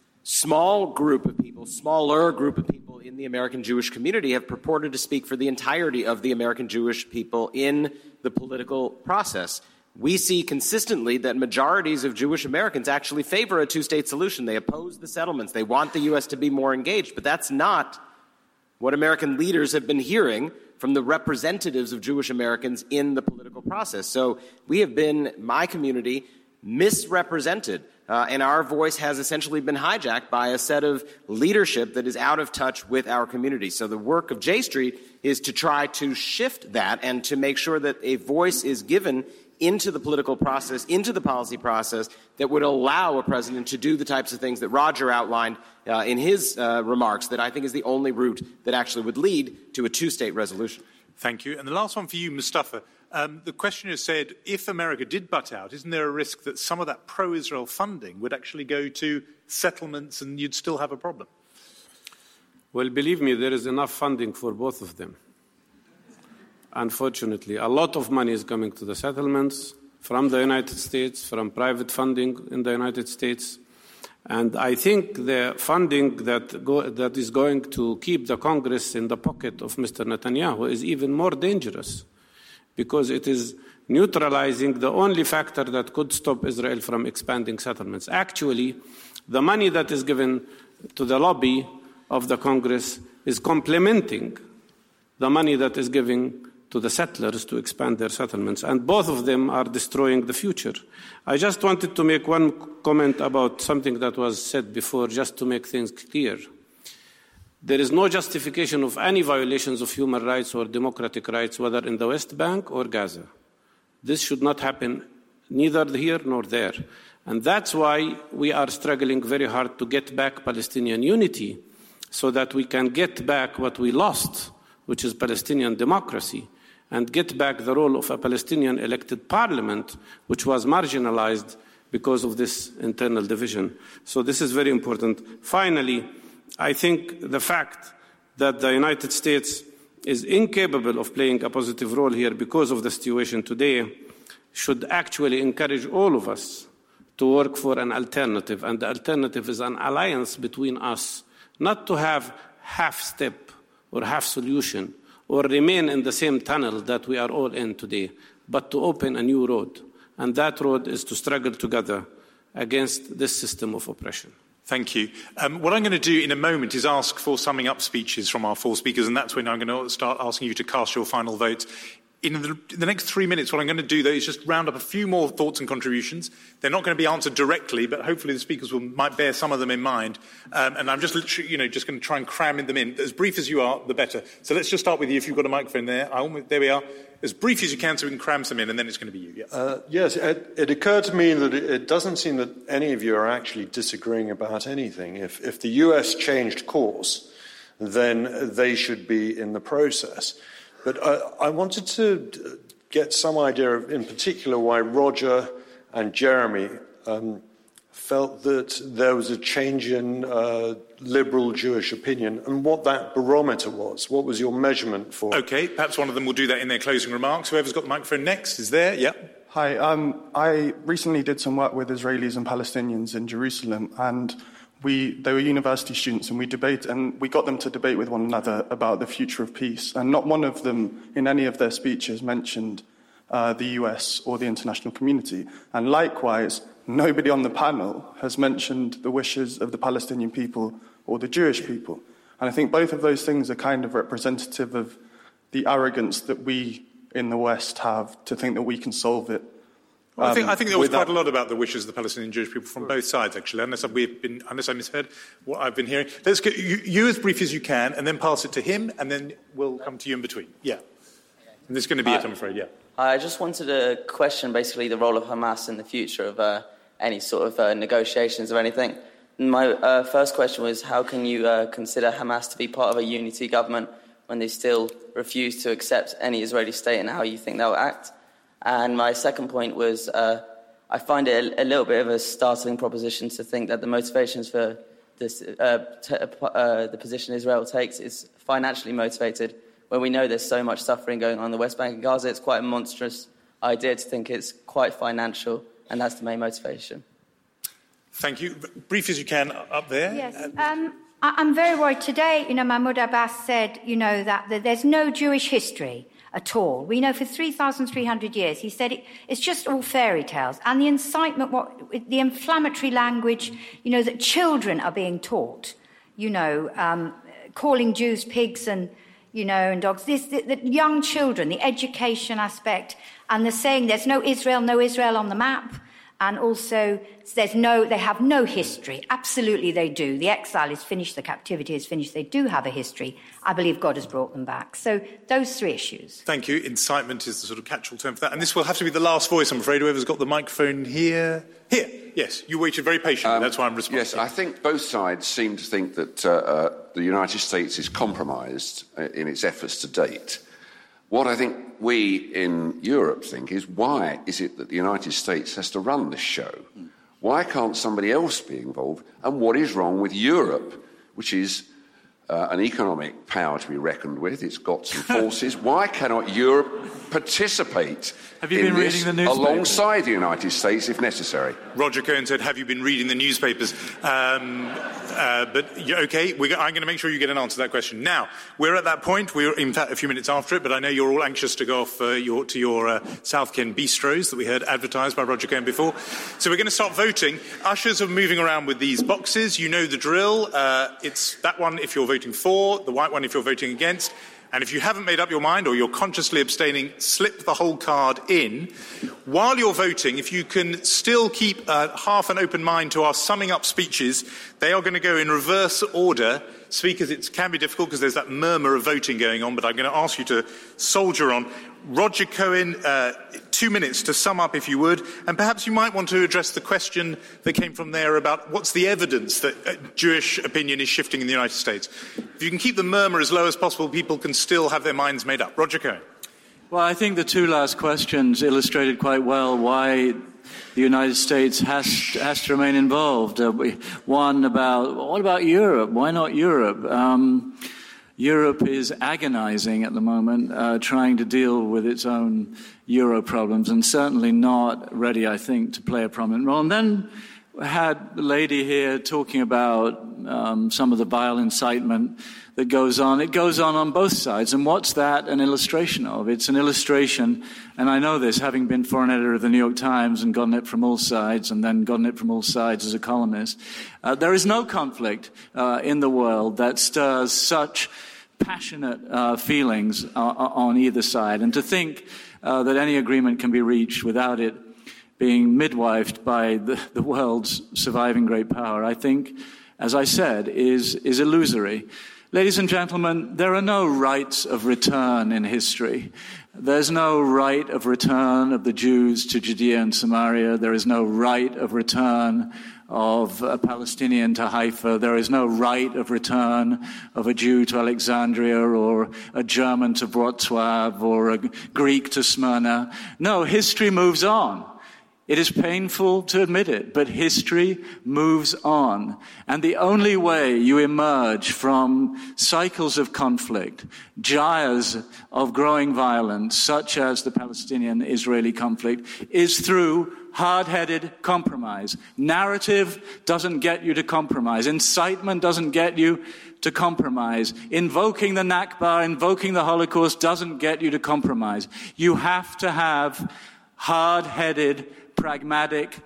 small group of people, smaller group of people in the American Jewish community have purported to speak for the entirety of the American Jewish people in the political process. We see consistently that majorities of Jewish Americans actually favor a two-state solution. They oppose the settlements. They want the U S to be more engaged. But that's not what American leaders have been hearing from the representatives of Jewish Americans in the political process. So we have been, my community, misrepresented, uh, and our voice has essentially been hijacked by a set of leadership that is out of touch with our community. So the work of J Street is to try to shift that and to make sure that a voice is given into the political process, into the policy process that would allow a president to do the types of things that Roger outlined uh, in his uh, remarks that I think is the only route that actually would lead to a two-state resolution. Thank you. And the last one for you, Mustafa. Um, the questioner said, if America did butt out, isn't there a risk that some of that pro-Israel funding would actually go to settlements and you'd still have a problem? Well, believe me, there is enough funding for both of them. Unfortunately, a lot of money is coming to the settlements from the United States, from private funding in the United States. And I think the funding that, go, that is going to keep the Congress in the pocket of Mister Netanyahu is even more dangerous because it is neutralizing the only factor that could stop Israel from expanding settlements. Actually, the money that is given to the lobby of the Congress is complementing the money that is given to the settlers to expand their settlements, and both of them are destroying the future. I just wanted to make one comment about something that was said before, just to make things clear. There is no justification of any violations of human rights or democratic rights, whether in the West Bank or Gaza. This should not happen neither here nor there. And that's why we are struggling very hard to get back Palestinian unity, so that we can get back what we lost, which is Palestinian democracy, and get back the role of a Palestinian elected parliament, which was marginalized because of this internal division. So this is very important. Finally, I think the fact that the United States is incapable of playing a positive role here because of the situation today should actually encourage all of us to work for an alternative. And the alternative is an alliance between us, not to have half-step or half solution or remain in the same tunnel that we are all in today, but to open a new road. And that road is to struggle together against this system of oppression. Thank you. Um, what I'm going to do in a moment is ask for summing up speeches from our four speakers, and that's when I'm going to start asking you to cast your final votes. In the, in the next three minutes, what I'm going to do, though, is just round up a few more thoughts and contributions. They're not going to be answered directly, but hopefully the speakers will, might bear some of them in mind. Um, and I'm just literally, you know, just going to try and cram them in. As brief as you are, the better. So let's just start with you, if you've got a microphone there. I almost, there we are. As brief as you can so we can cram some in, and then it's going to be you. Yes, uh, yes it, it occurred to me that it, it doesn't seem that any of you are actually disagreeing about anything. If, if the U S changed course, then they should be in the process. But uh, I wanted to get some idea of, in particular, why Roger and Jeremy um, felt that there was a change in uh, liberal Jewish opinion and what that barometer was. What was your measurement for? OK, perhaps one of them will do that in their closing remarks. Whoever's got the microphone next is there. Yeah. Hi. Um, I recently did some work with Israelis and Palestinians in Jerusalem, and we, they were university students, and we debate, and we got them to debate with one another about the future of peace. And not one of them, in any of their speeches, mentioned uh, the U S or the international community. And likewise, nobody on the panel has mentioned the wishes of the Palestinian people or the Jewish people. And I think both of those things are kind of representative of the arrogance that we in the West have to think that we can solve it. Well, I, think, I think there was without... quite a lot about the wishes of the Palestinian Jewish people from both sides, actually, unless I've, we've been, unless I misheard what I've been hearing. Let's get you, you as brief as you can, and then pass it to him, and then we'll come to you in between. Yeah. And this is going to be uh, it, I'm afraid, yeah. I just wanted to question, basically, the role of Hamas in the future of uh, any sort of uh, negotiations or anything. My uh, first question was, how can you uh, consider Hamas to be part of a unity government when they still refuse to accept any Israeli state, and how you think they'll act? And my second point was, uh, I find it a, a little bit of a startling proposition to think that the motivations for this, uh, t- uh, the position Israel takes is financially motivated, when we know there's so much suffering going on in the West Bank and Gaza. It's quite a monstrous idea to think it's quite financial, and that's the main motivation. Thank you. Brief as you can, up there. Yes. Um, I- I'm very worried. Today, you know, Mahmoud Abbas said, you know, that, that there's no Jewish history at all. We know for three thousand three hundred years, he said it, it's just all fairy tales. And the incitement, what, the inflammatory language, you know, that children are being taught, you know, um, calling Jews pigs and, you know, and dogs. This, the, the young children, the education aspect, and the saying there's no Israel, no Israel on the map. And also, there's no, they have no history. Absolutely, they do. The exile is finished. The captivity is finished. They do have a history. I believe God has brought them back. So those three issues. Thank you. Incitement is the sort of catch-all term for that. And this will have to be the last voice, I'm afraid. Whoever's got the microphone here. Here. Yes, you waited very patiently. Um, That's why I'm responding. Yes, I think both sides seem to think that uh, uh, the United States is compromised uh, in its efforts to date. What I think we in Europe think is, why is it that the United States has to run this show? Why can't somebody else be involved? And what is wrong with Europe, which is uh, an economic power to be reckoned with? It's got some forces. Why cannot Europe participate have you in been this reading the newspapers? Alongside the United States if necessary? Roger Cohen said, have you been reading the newspapers? Um, uh, but, OK, we're, I'm going to make sure you get an answer to that question. Now, we're at that point. We're, in fact, a few minutes after it, but I know you're all anxious to go off uh, your, to your uh, South Ken bistros that we heard advertised by Roger Cohen before. So we're going to start voting. Ushers are moving around with these boxes. You know the drill. Uh, it's that one if you're voting for, the white one if you're voting against. And if you haven't made up your mind or you're consciously abstaining, slip the whole card in. While you're voting, if you can still keep uh, half an open mind to our summing up speeches, they are going to go in reverse order. Speakers, it can be difficult because there's that murmur of voting going on, but I'm going to ask you to soldier on. Roger Cohen, uh, two minutes to sum up, if you would. And perhaps you might want to address the question that came from there about what's the evidence that uh, Jewish opinion is shifting in the United States. If you can keep the murmur as low as possible, people can still have their minds made up. Roger Cohen. Well, I think the two last questions illustrated quite well why the United States has, has to remain involved. Uh, we, one about, what about Europe? Why not Europe? Um, Europe is agonizing at the moment, uh, trying to deal with its own Euro problems, and certainly not ready, I think, to play a prominent role. And then had the lady here talking about um, some of the vile incitement that goes on. It goes on on both sides. And what's that an illustration of? It's an illustration, and I know this, having been foreign editor of the New York Times and gotten it from all sides and then gotten it from all sides as a columnist. Uh, there is no conflict uh, in the world that stirs such passionate uh, feelings uh, on either side. And to think uh, that any agreement can be reached without it being midwifed by the, the world's surviving great power, I think, as I said, is, is illusory. Ladies and gentlemen, there are no rights of return in history. There's no right of return of the Jews to Judea and Samaria. There is no right of return of a Palestinian to Haifa. There is no right of return of a Jew to Alexandria or a German to Wrocław or a Greek to Smyrna. No, history moves on. It is painful to admit it, but history moves on. And the only way you emerge from cycles of conflict, gyres of growing violence, such as the Palestinian-Israeli conflict, is through hard-headed compromise. Narrative doesn't get you to compromise. Incitement doesn't get you to compromise. Invoking the Nakba, invoking the Holocaust doesn't get you to compromise. You have to have hard-headed, pragmatic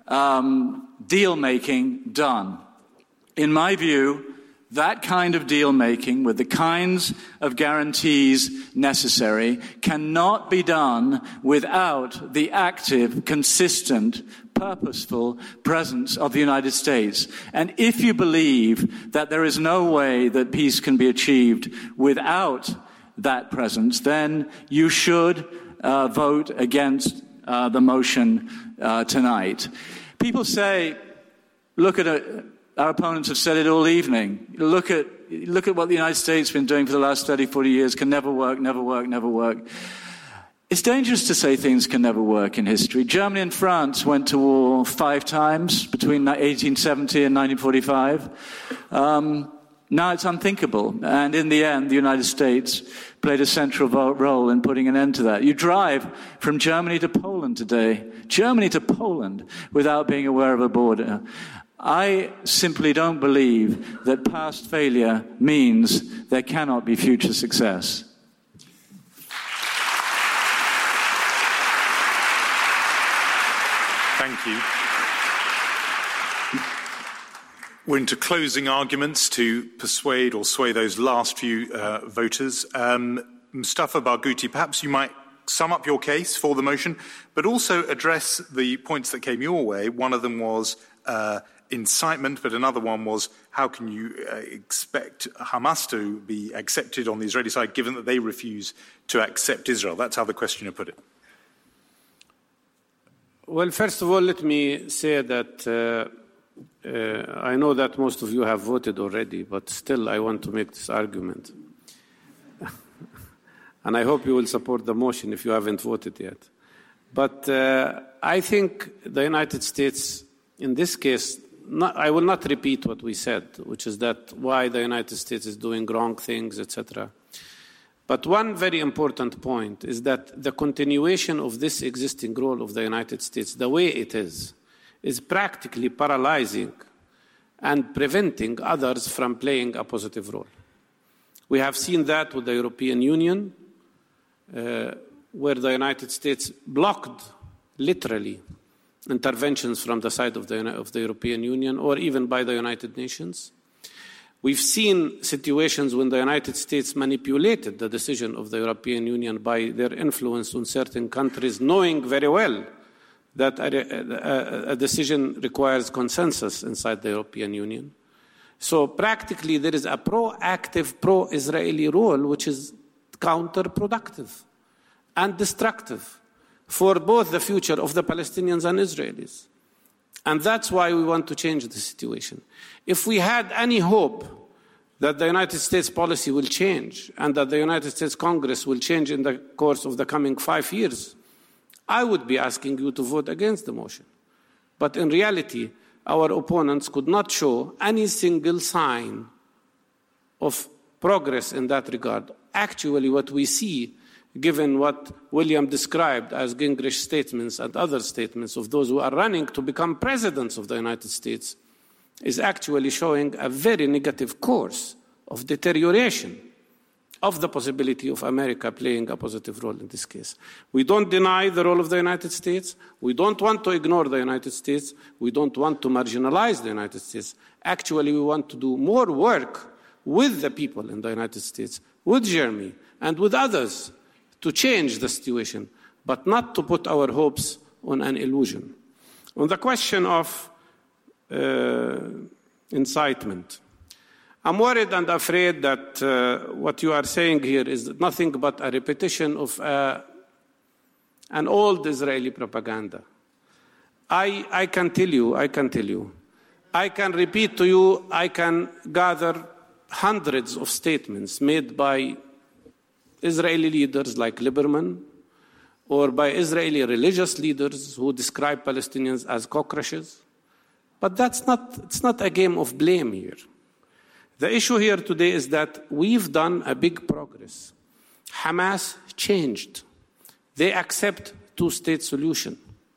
um, deal-making done. In my view, that kind of deal-making with the kinds of guarantees necessary cannot be done without the active, consistent, purposeful presence of the United States. And if you believe that there is no way that peace can be achieved without that presence, then you should uh, vote against Uh, the motion uh, tonight. People say, look at it, our opponents have said it all evening. Look at look at what the United States has been doing for the last thirty, forty years. Can never work, never work, never work. It's dangerous to say things can never work in history. Germany and France went to war five times between eighteen seventy and nineteen forty-five. Um, now it's unthinkable. And in the end, the United States played a central role in putting an end to that. You drive from Germany to Poland today, Germany to Poland, without being aware of a border. I simply don't believe that past failure means there cannot be future success. Thank you. We're into closing arguments to persuade or sway those last few uh, voters. Um, Mustafa Barghouti, perhaps you might sum up your case for the motion, but also address the points that came your way. One of them was uh, incitement, but another one was how can you uh, expect Hamas to be accepted on the Israeli side, given that they refuse to accept Israel? That's how the questioner put it. Well, first of all, let me say that uh, uh, I know that most of you have voted already, but still I want to make this argument. And I hope you will support the motion if you haven't voted yet. But uh, I think the United States, in this case, not, I will not repeat what we said, which is that why the United States is doing wrong things, et cetera. But one very important point is that the continuation of this existing role of the United States, the way it is, is practically paralyzing and preventing others from playing a positive role. We have seen that with the European Union, uh, where the United States blocked, literally, interventions from the side of the, of the European Union or even by the United Nations. We've seen situations when the United States manipulated the decision of the European Union by their influence on certain countries, knowing very well that a, a, a decision requires consensus inside the European Union. So practically there is a proactive pro-Israeli role which is counterproductive and destructive for both the future of the Palestinians and Israelis. And that's why we want to change the situation. If we had any hope that the United States policy will change and that the United States Congress will change in the course of the coming five years, I would be asking you to vote against the motion. But in reality, our opponents could not show any single sign of progress in that regard. Actually, what we see given what William described as Gingrich statements and other statements of those who are running to become presidents of the United States, is actually showing a very negative course of deterioration of the possibility of America playing a positive role in this case. We don't deny the role of the United States. We don't want to ignore the United States. We don't want to marginalize the United States. Actually, we want to do more work with the people in the United States, with Jeremy and with others, to change the situation, but not to put our hopes on an illusion. On the question of uh, incitement, I'm worried and afraid that uh, what you are saying here is nothing but a repetition of uh, an old Israeli propaganda. I, I can tell you, I can tell you, I can repeat to you, I can gather hundreds of statements made by Israeli leaders like Lieberman, or by Israeli religious leaders who describe Palestinians as cockroaches. But that's not, it's not a game of blame here. The issue here today is that we've done a big progress. Hamas changed. They accept two-state solution.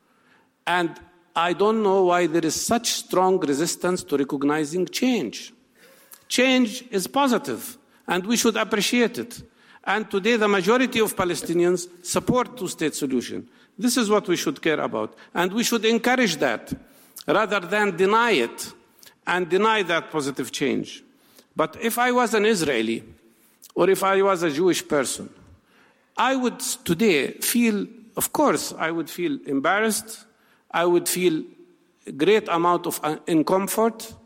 And I don't know why there is such strong resistance to recognizing change. Change is positive, and we should appreciate it. And today the majority of Palestinians support two-state solution. This is what we should care about. And we should encourage that, rather than deny it and deny that positive change. But if I was an Israeli, or if I was a Jewish person, I would today feel, of course, I would feel embarrassed, I would feel a great amount of discomfort,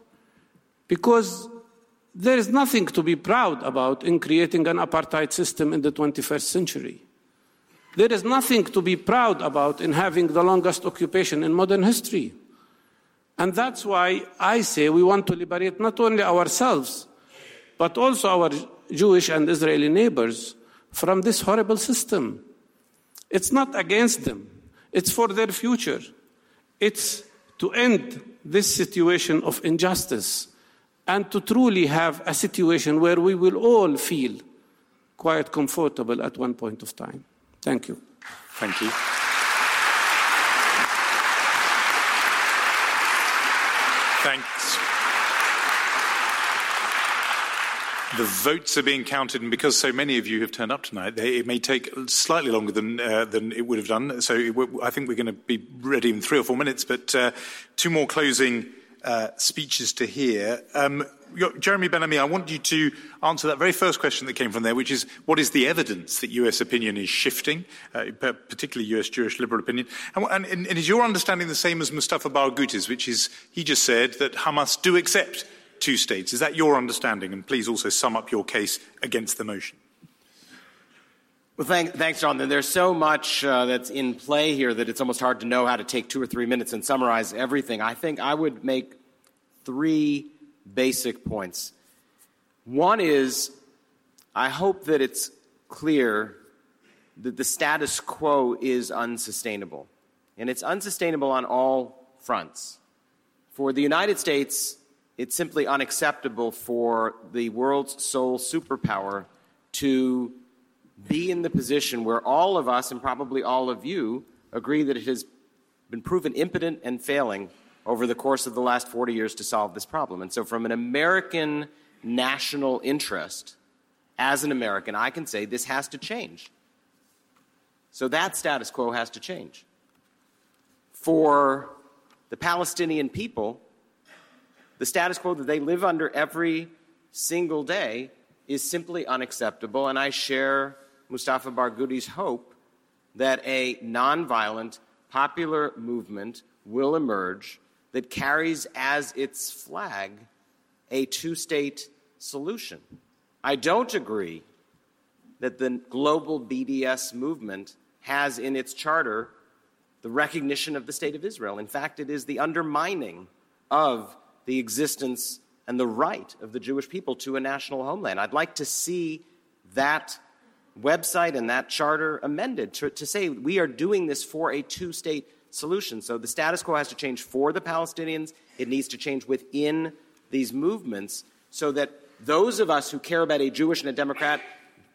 because there is nothing to be proud about in creating an apartheid system in the twenty-first century. There is nothing to be proud about in having the longest occupation in modern history. And that's why I say we want to liberate not only ourselves, but also our Jewish and Israeli neighbors from this horrible system. It's not against them. It's for their future. It's to end this situation of injustice and to truly have a situation where we will all feel quite comfortable at one point of time. Thank you. Thank you. Thanks. The votes are being counted, and because so many of you have turned up tonight, they, it may take slightly longer than uh, than it would have done. So it, I think we're going to be ready in three or four minutes, but uh, two more closing uh, speeches to hear. Um, Jeremy Ben-Ami, I want you to answer that very first question that came from there, which is, what is the evidence that U S opinion is shifting, uh, particularly U S Jewish liberal opinion? And, and, and is your understanding the same as Mustafa Barghouti's, which is, he just said that Hamas do accept two states? Is that your understanding? And please also sum up your case against the motion. Well, thank, thanks, Jonathan. There's so much uh, that's in play here that it's almost hard to know how to take two or three minutes and summarize everything. I think I would make three basic points. One is, I hope that it's clear that the status quo is unsustainable. And it's unsustainable on all fronts. For the United States, it's simply unacceptable for the world's sole superpower to be in the position where all of us, and probably all of you, agree that it has been proven impotent and failing over the course of the last forty years to solve this problem. And so from an American national interest, as an American, I can say this has to change. So that status quo has to change. For the Palestinian people, the status quo that they live under every single day is simply unacceptable, and I share Mustafa Barghouti's hope that a nonviolent, popular movement will emerge that carries as its flag a two-state solution. I don't agree that the global B D S movement has in its charter the recognition of the State of Israel. In fact, it is the undermining of the existence and the right of the Jewish people to a national homeland. I'd like to see that website and that charter amended to, to say we are doing this for a two-state solution. So the status quo has to change for the Palestinians. It needs to change within these movements so that those of us who care about a Jewish and a Democrat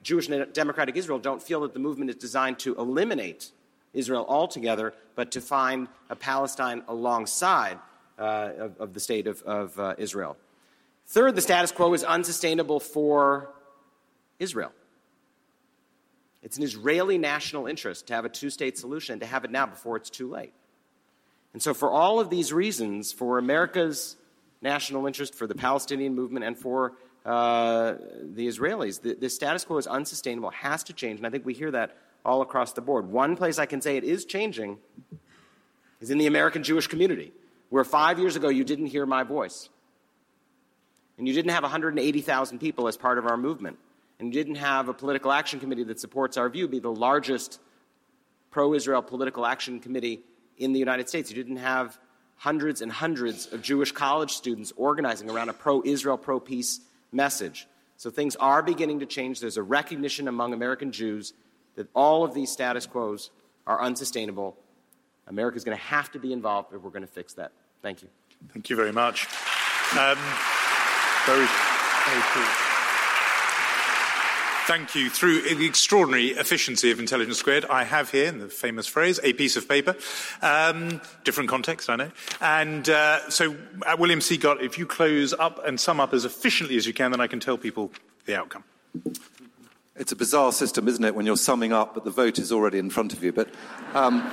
Jewish Democratic Israel don't feel that the movement is designed to eliminate Israel altogether, but to find a Palestine alongside uh, of, of the state of, of uh, Israel. Third, the status quo is unsustainable for Israel. It's an Israeli national interest to have a two-state solution, to have it now before it's too late. And so for all of these reasons, for America's national interest, for the Palestinian movement, and for uh, the Israelis, the, the status quo is unsustainable, has to change, and I think we hear that all across the board. One place I can say it is changing is in the American Jewish community, where five years ago you didn't hear my voice. And you didn't have one hundred eighty thousand people as part of our movement. And you didn't have a political action committee that supports our view be the largest pro-Israel political action committee in the United States. You didn't have hundreds and hundreds of Jewish college students organizing around a pro-Israel, pro-peace message. So things are beginning to change. There's a recognition among American Jews that all of these status quos are unsustainable. America's going to have to be involved if we're going to fix that. Thank you. Thank you very much. Um, very, very cool. Thank you. Through the extraordinary efficiency of Intelligence Squared, I have here, in the famous phrase, a piece of paper. Um, different context, I know. And uh, so, uh, William Seagott, if you close up and sum up as efficiently as you can, then I can tell people the outcome. It's a bizarre system, isn't it, when you're summing up, but the vote is already in front of you. But um,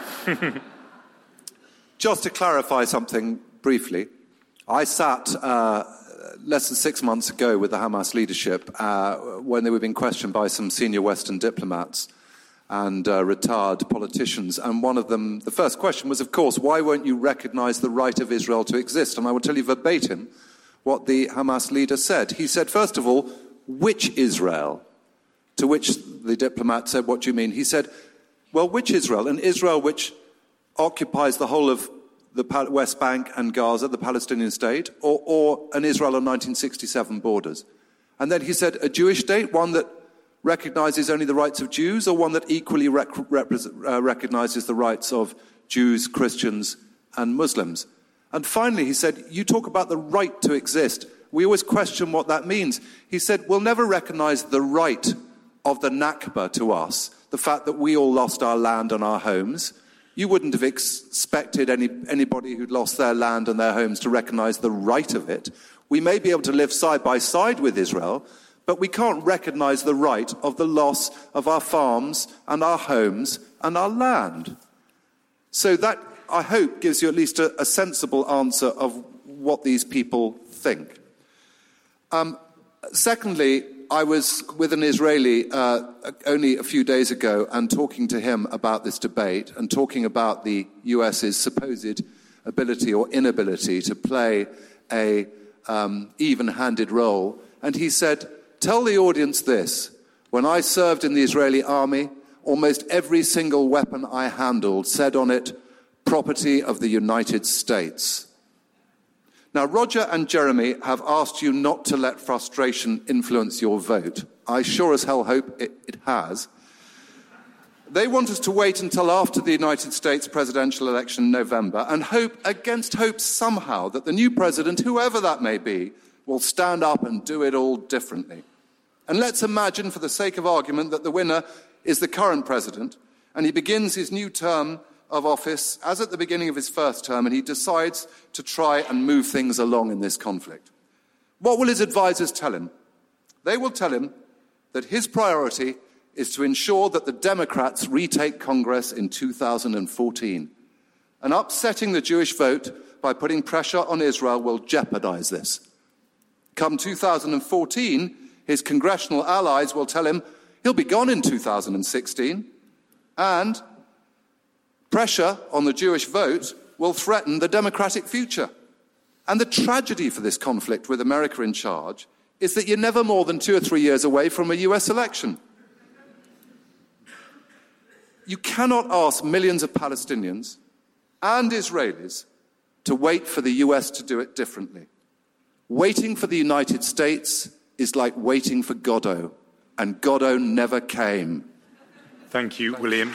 just to clarify something briefly, I sat uh, less than six months ago with the Hamas leadership uh, when they were being questioned by some senior Western diplomats and uh, retired politicians. And one of them, the first question was, of course, why won't you recognize the right of Israel to exist? And I will tell you verbatim what the Hamas leader said. He said, first of all, which Israel? To which the diplomat said, what do you mean? He said, well, which Israel? An Israel which occupies the whole of the West Bank and Gaza, the Palestinian state, or, or an Israel on nineteen sixty-seven borders? And then he said, a Jewish state, one that recognizes only the rights of Jews, or one that equally rec- rep- uh, recognizes the rights of Jews, Christians, and Muslims? And finally, he said, you talk about the right to exist. We always question what that means. He said, we'll never recognize the right of the Nakba to us, the fact that we all lost our land and our homes. You wouldn't have ex- expected any, anybody who'd lost their land and their homes to recognize the right of it. We may be able to live side by side with Israel, but we can't recognize the right of the loss of our farms and our homes and our land. So that, I hope, gives you at least a, a sensible answer of what these people think. Um, secondly, I was with an Israeli uh, only a few days ago and talking to him about this debate and talking about the U S's supposed ability or inability to play a um, even-handed role. And he said, tell the audience this. When I served in the Israeli army, almost every single weapon I handled said on it, property of the United States. Now, Roger and Jeremy have asked you not to let frustration influence your vote. I sure as hell hope it, it has. They want us to wait until after the United States presidential election in November and hope against hope somehow that the new president, whoever that may be, will stand up and do it all differently. And let's imagine, for the sake of argument, that the winner is the current president and he begins his new term of office as at the beginning of his first term, and he decides to try and move things along in this conflict. What will his advisors tell him? They will tell him that his priority is to ensure that the Democrats retake Congress in two thousand fourteen. And upsetting the Jewish vote by putting pressure on Israel will jeopardize this. Come two thousand fourteen, his congressional allies will tell him he'll be gone in two thousand sixteen, and pressure on the Jewish vote will threaten the democratic future. And the tragedy for this conflict with America in charge is that you're never more than two or three years away from a U S election. You cannot ask millions of Palestinians and Israelis to wait for the U S to do it differently. Waiting for the United States is like waiting for Godot, and Godot never came. Thank you, William.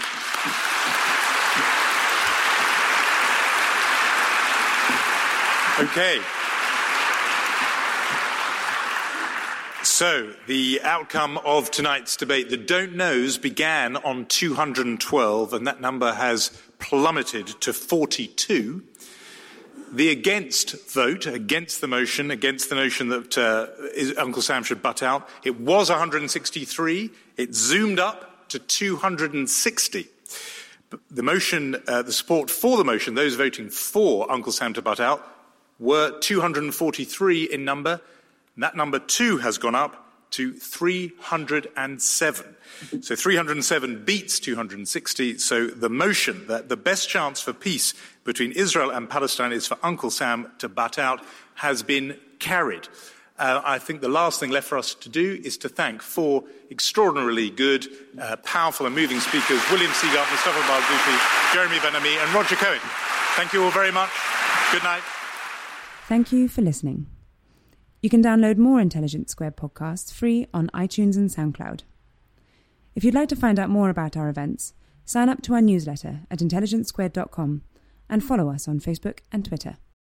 Okay. So, the outcome of tonight's debate, the don't knows began on two hundred twelve, and that number has plummeted to forty-two. The against vote, against the motion, against the notion that uh, Uncle Sam should butt out, it was one hundred sixty-three. It zoomed up to two hundred sixty. The motion, uh, the support for the motion, those voting for Uncle Sam to butt out, were two hundred forty-three in number. And that number too has gone up to three hundred seven. So three hundred seven beats two hundred sixty. So the motion that the best chance for peace between Israel and Palestine is for Uncle Sam to butt out has been carried. Uh, I think the last thing left for us to do is to thank four extraordinarily good, uh, powerful and moving speakers, William Seagart, Mustafa Barghouti, Jeremy Ben-Ami and Roger Cohen. Thank you all very much. Good night. Thank you for listening. You can download more Intelligence Squared podcasts free on iTunes and SoundCloud. If you'd like to find out more about our events, sign up to our newsletter at intelligence squared dot com and follow us on Facebook and Twitter.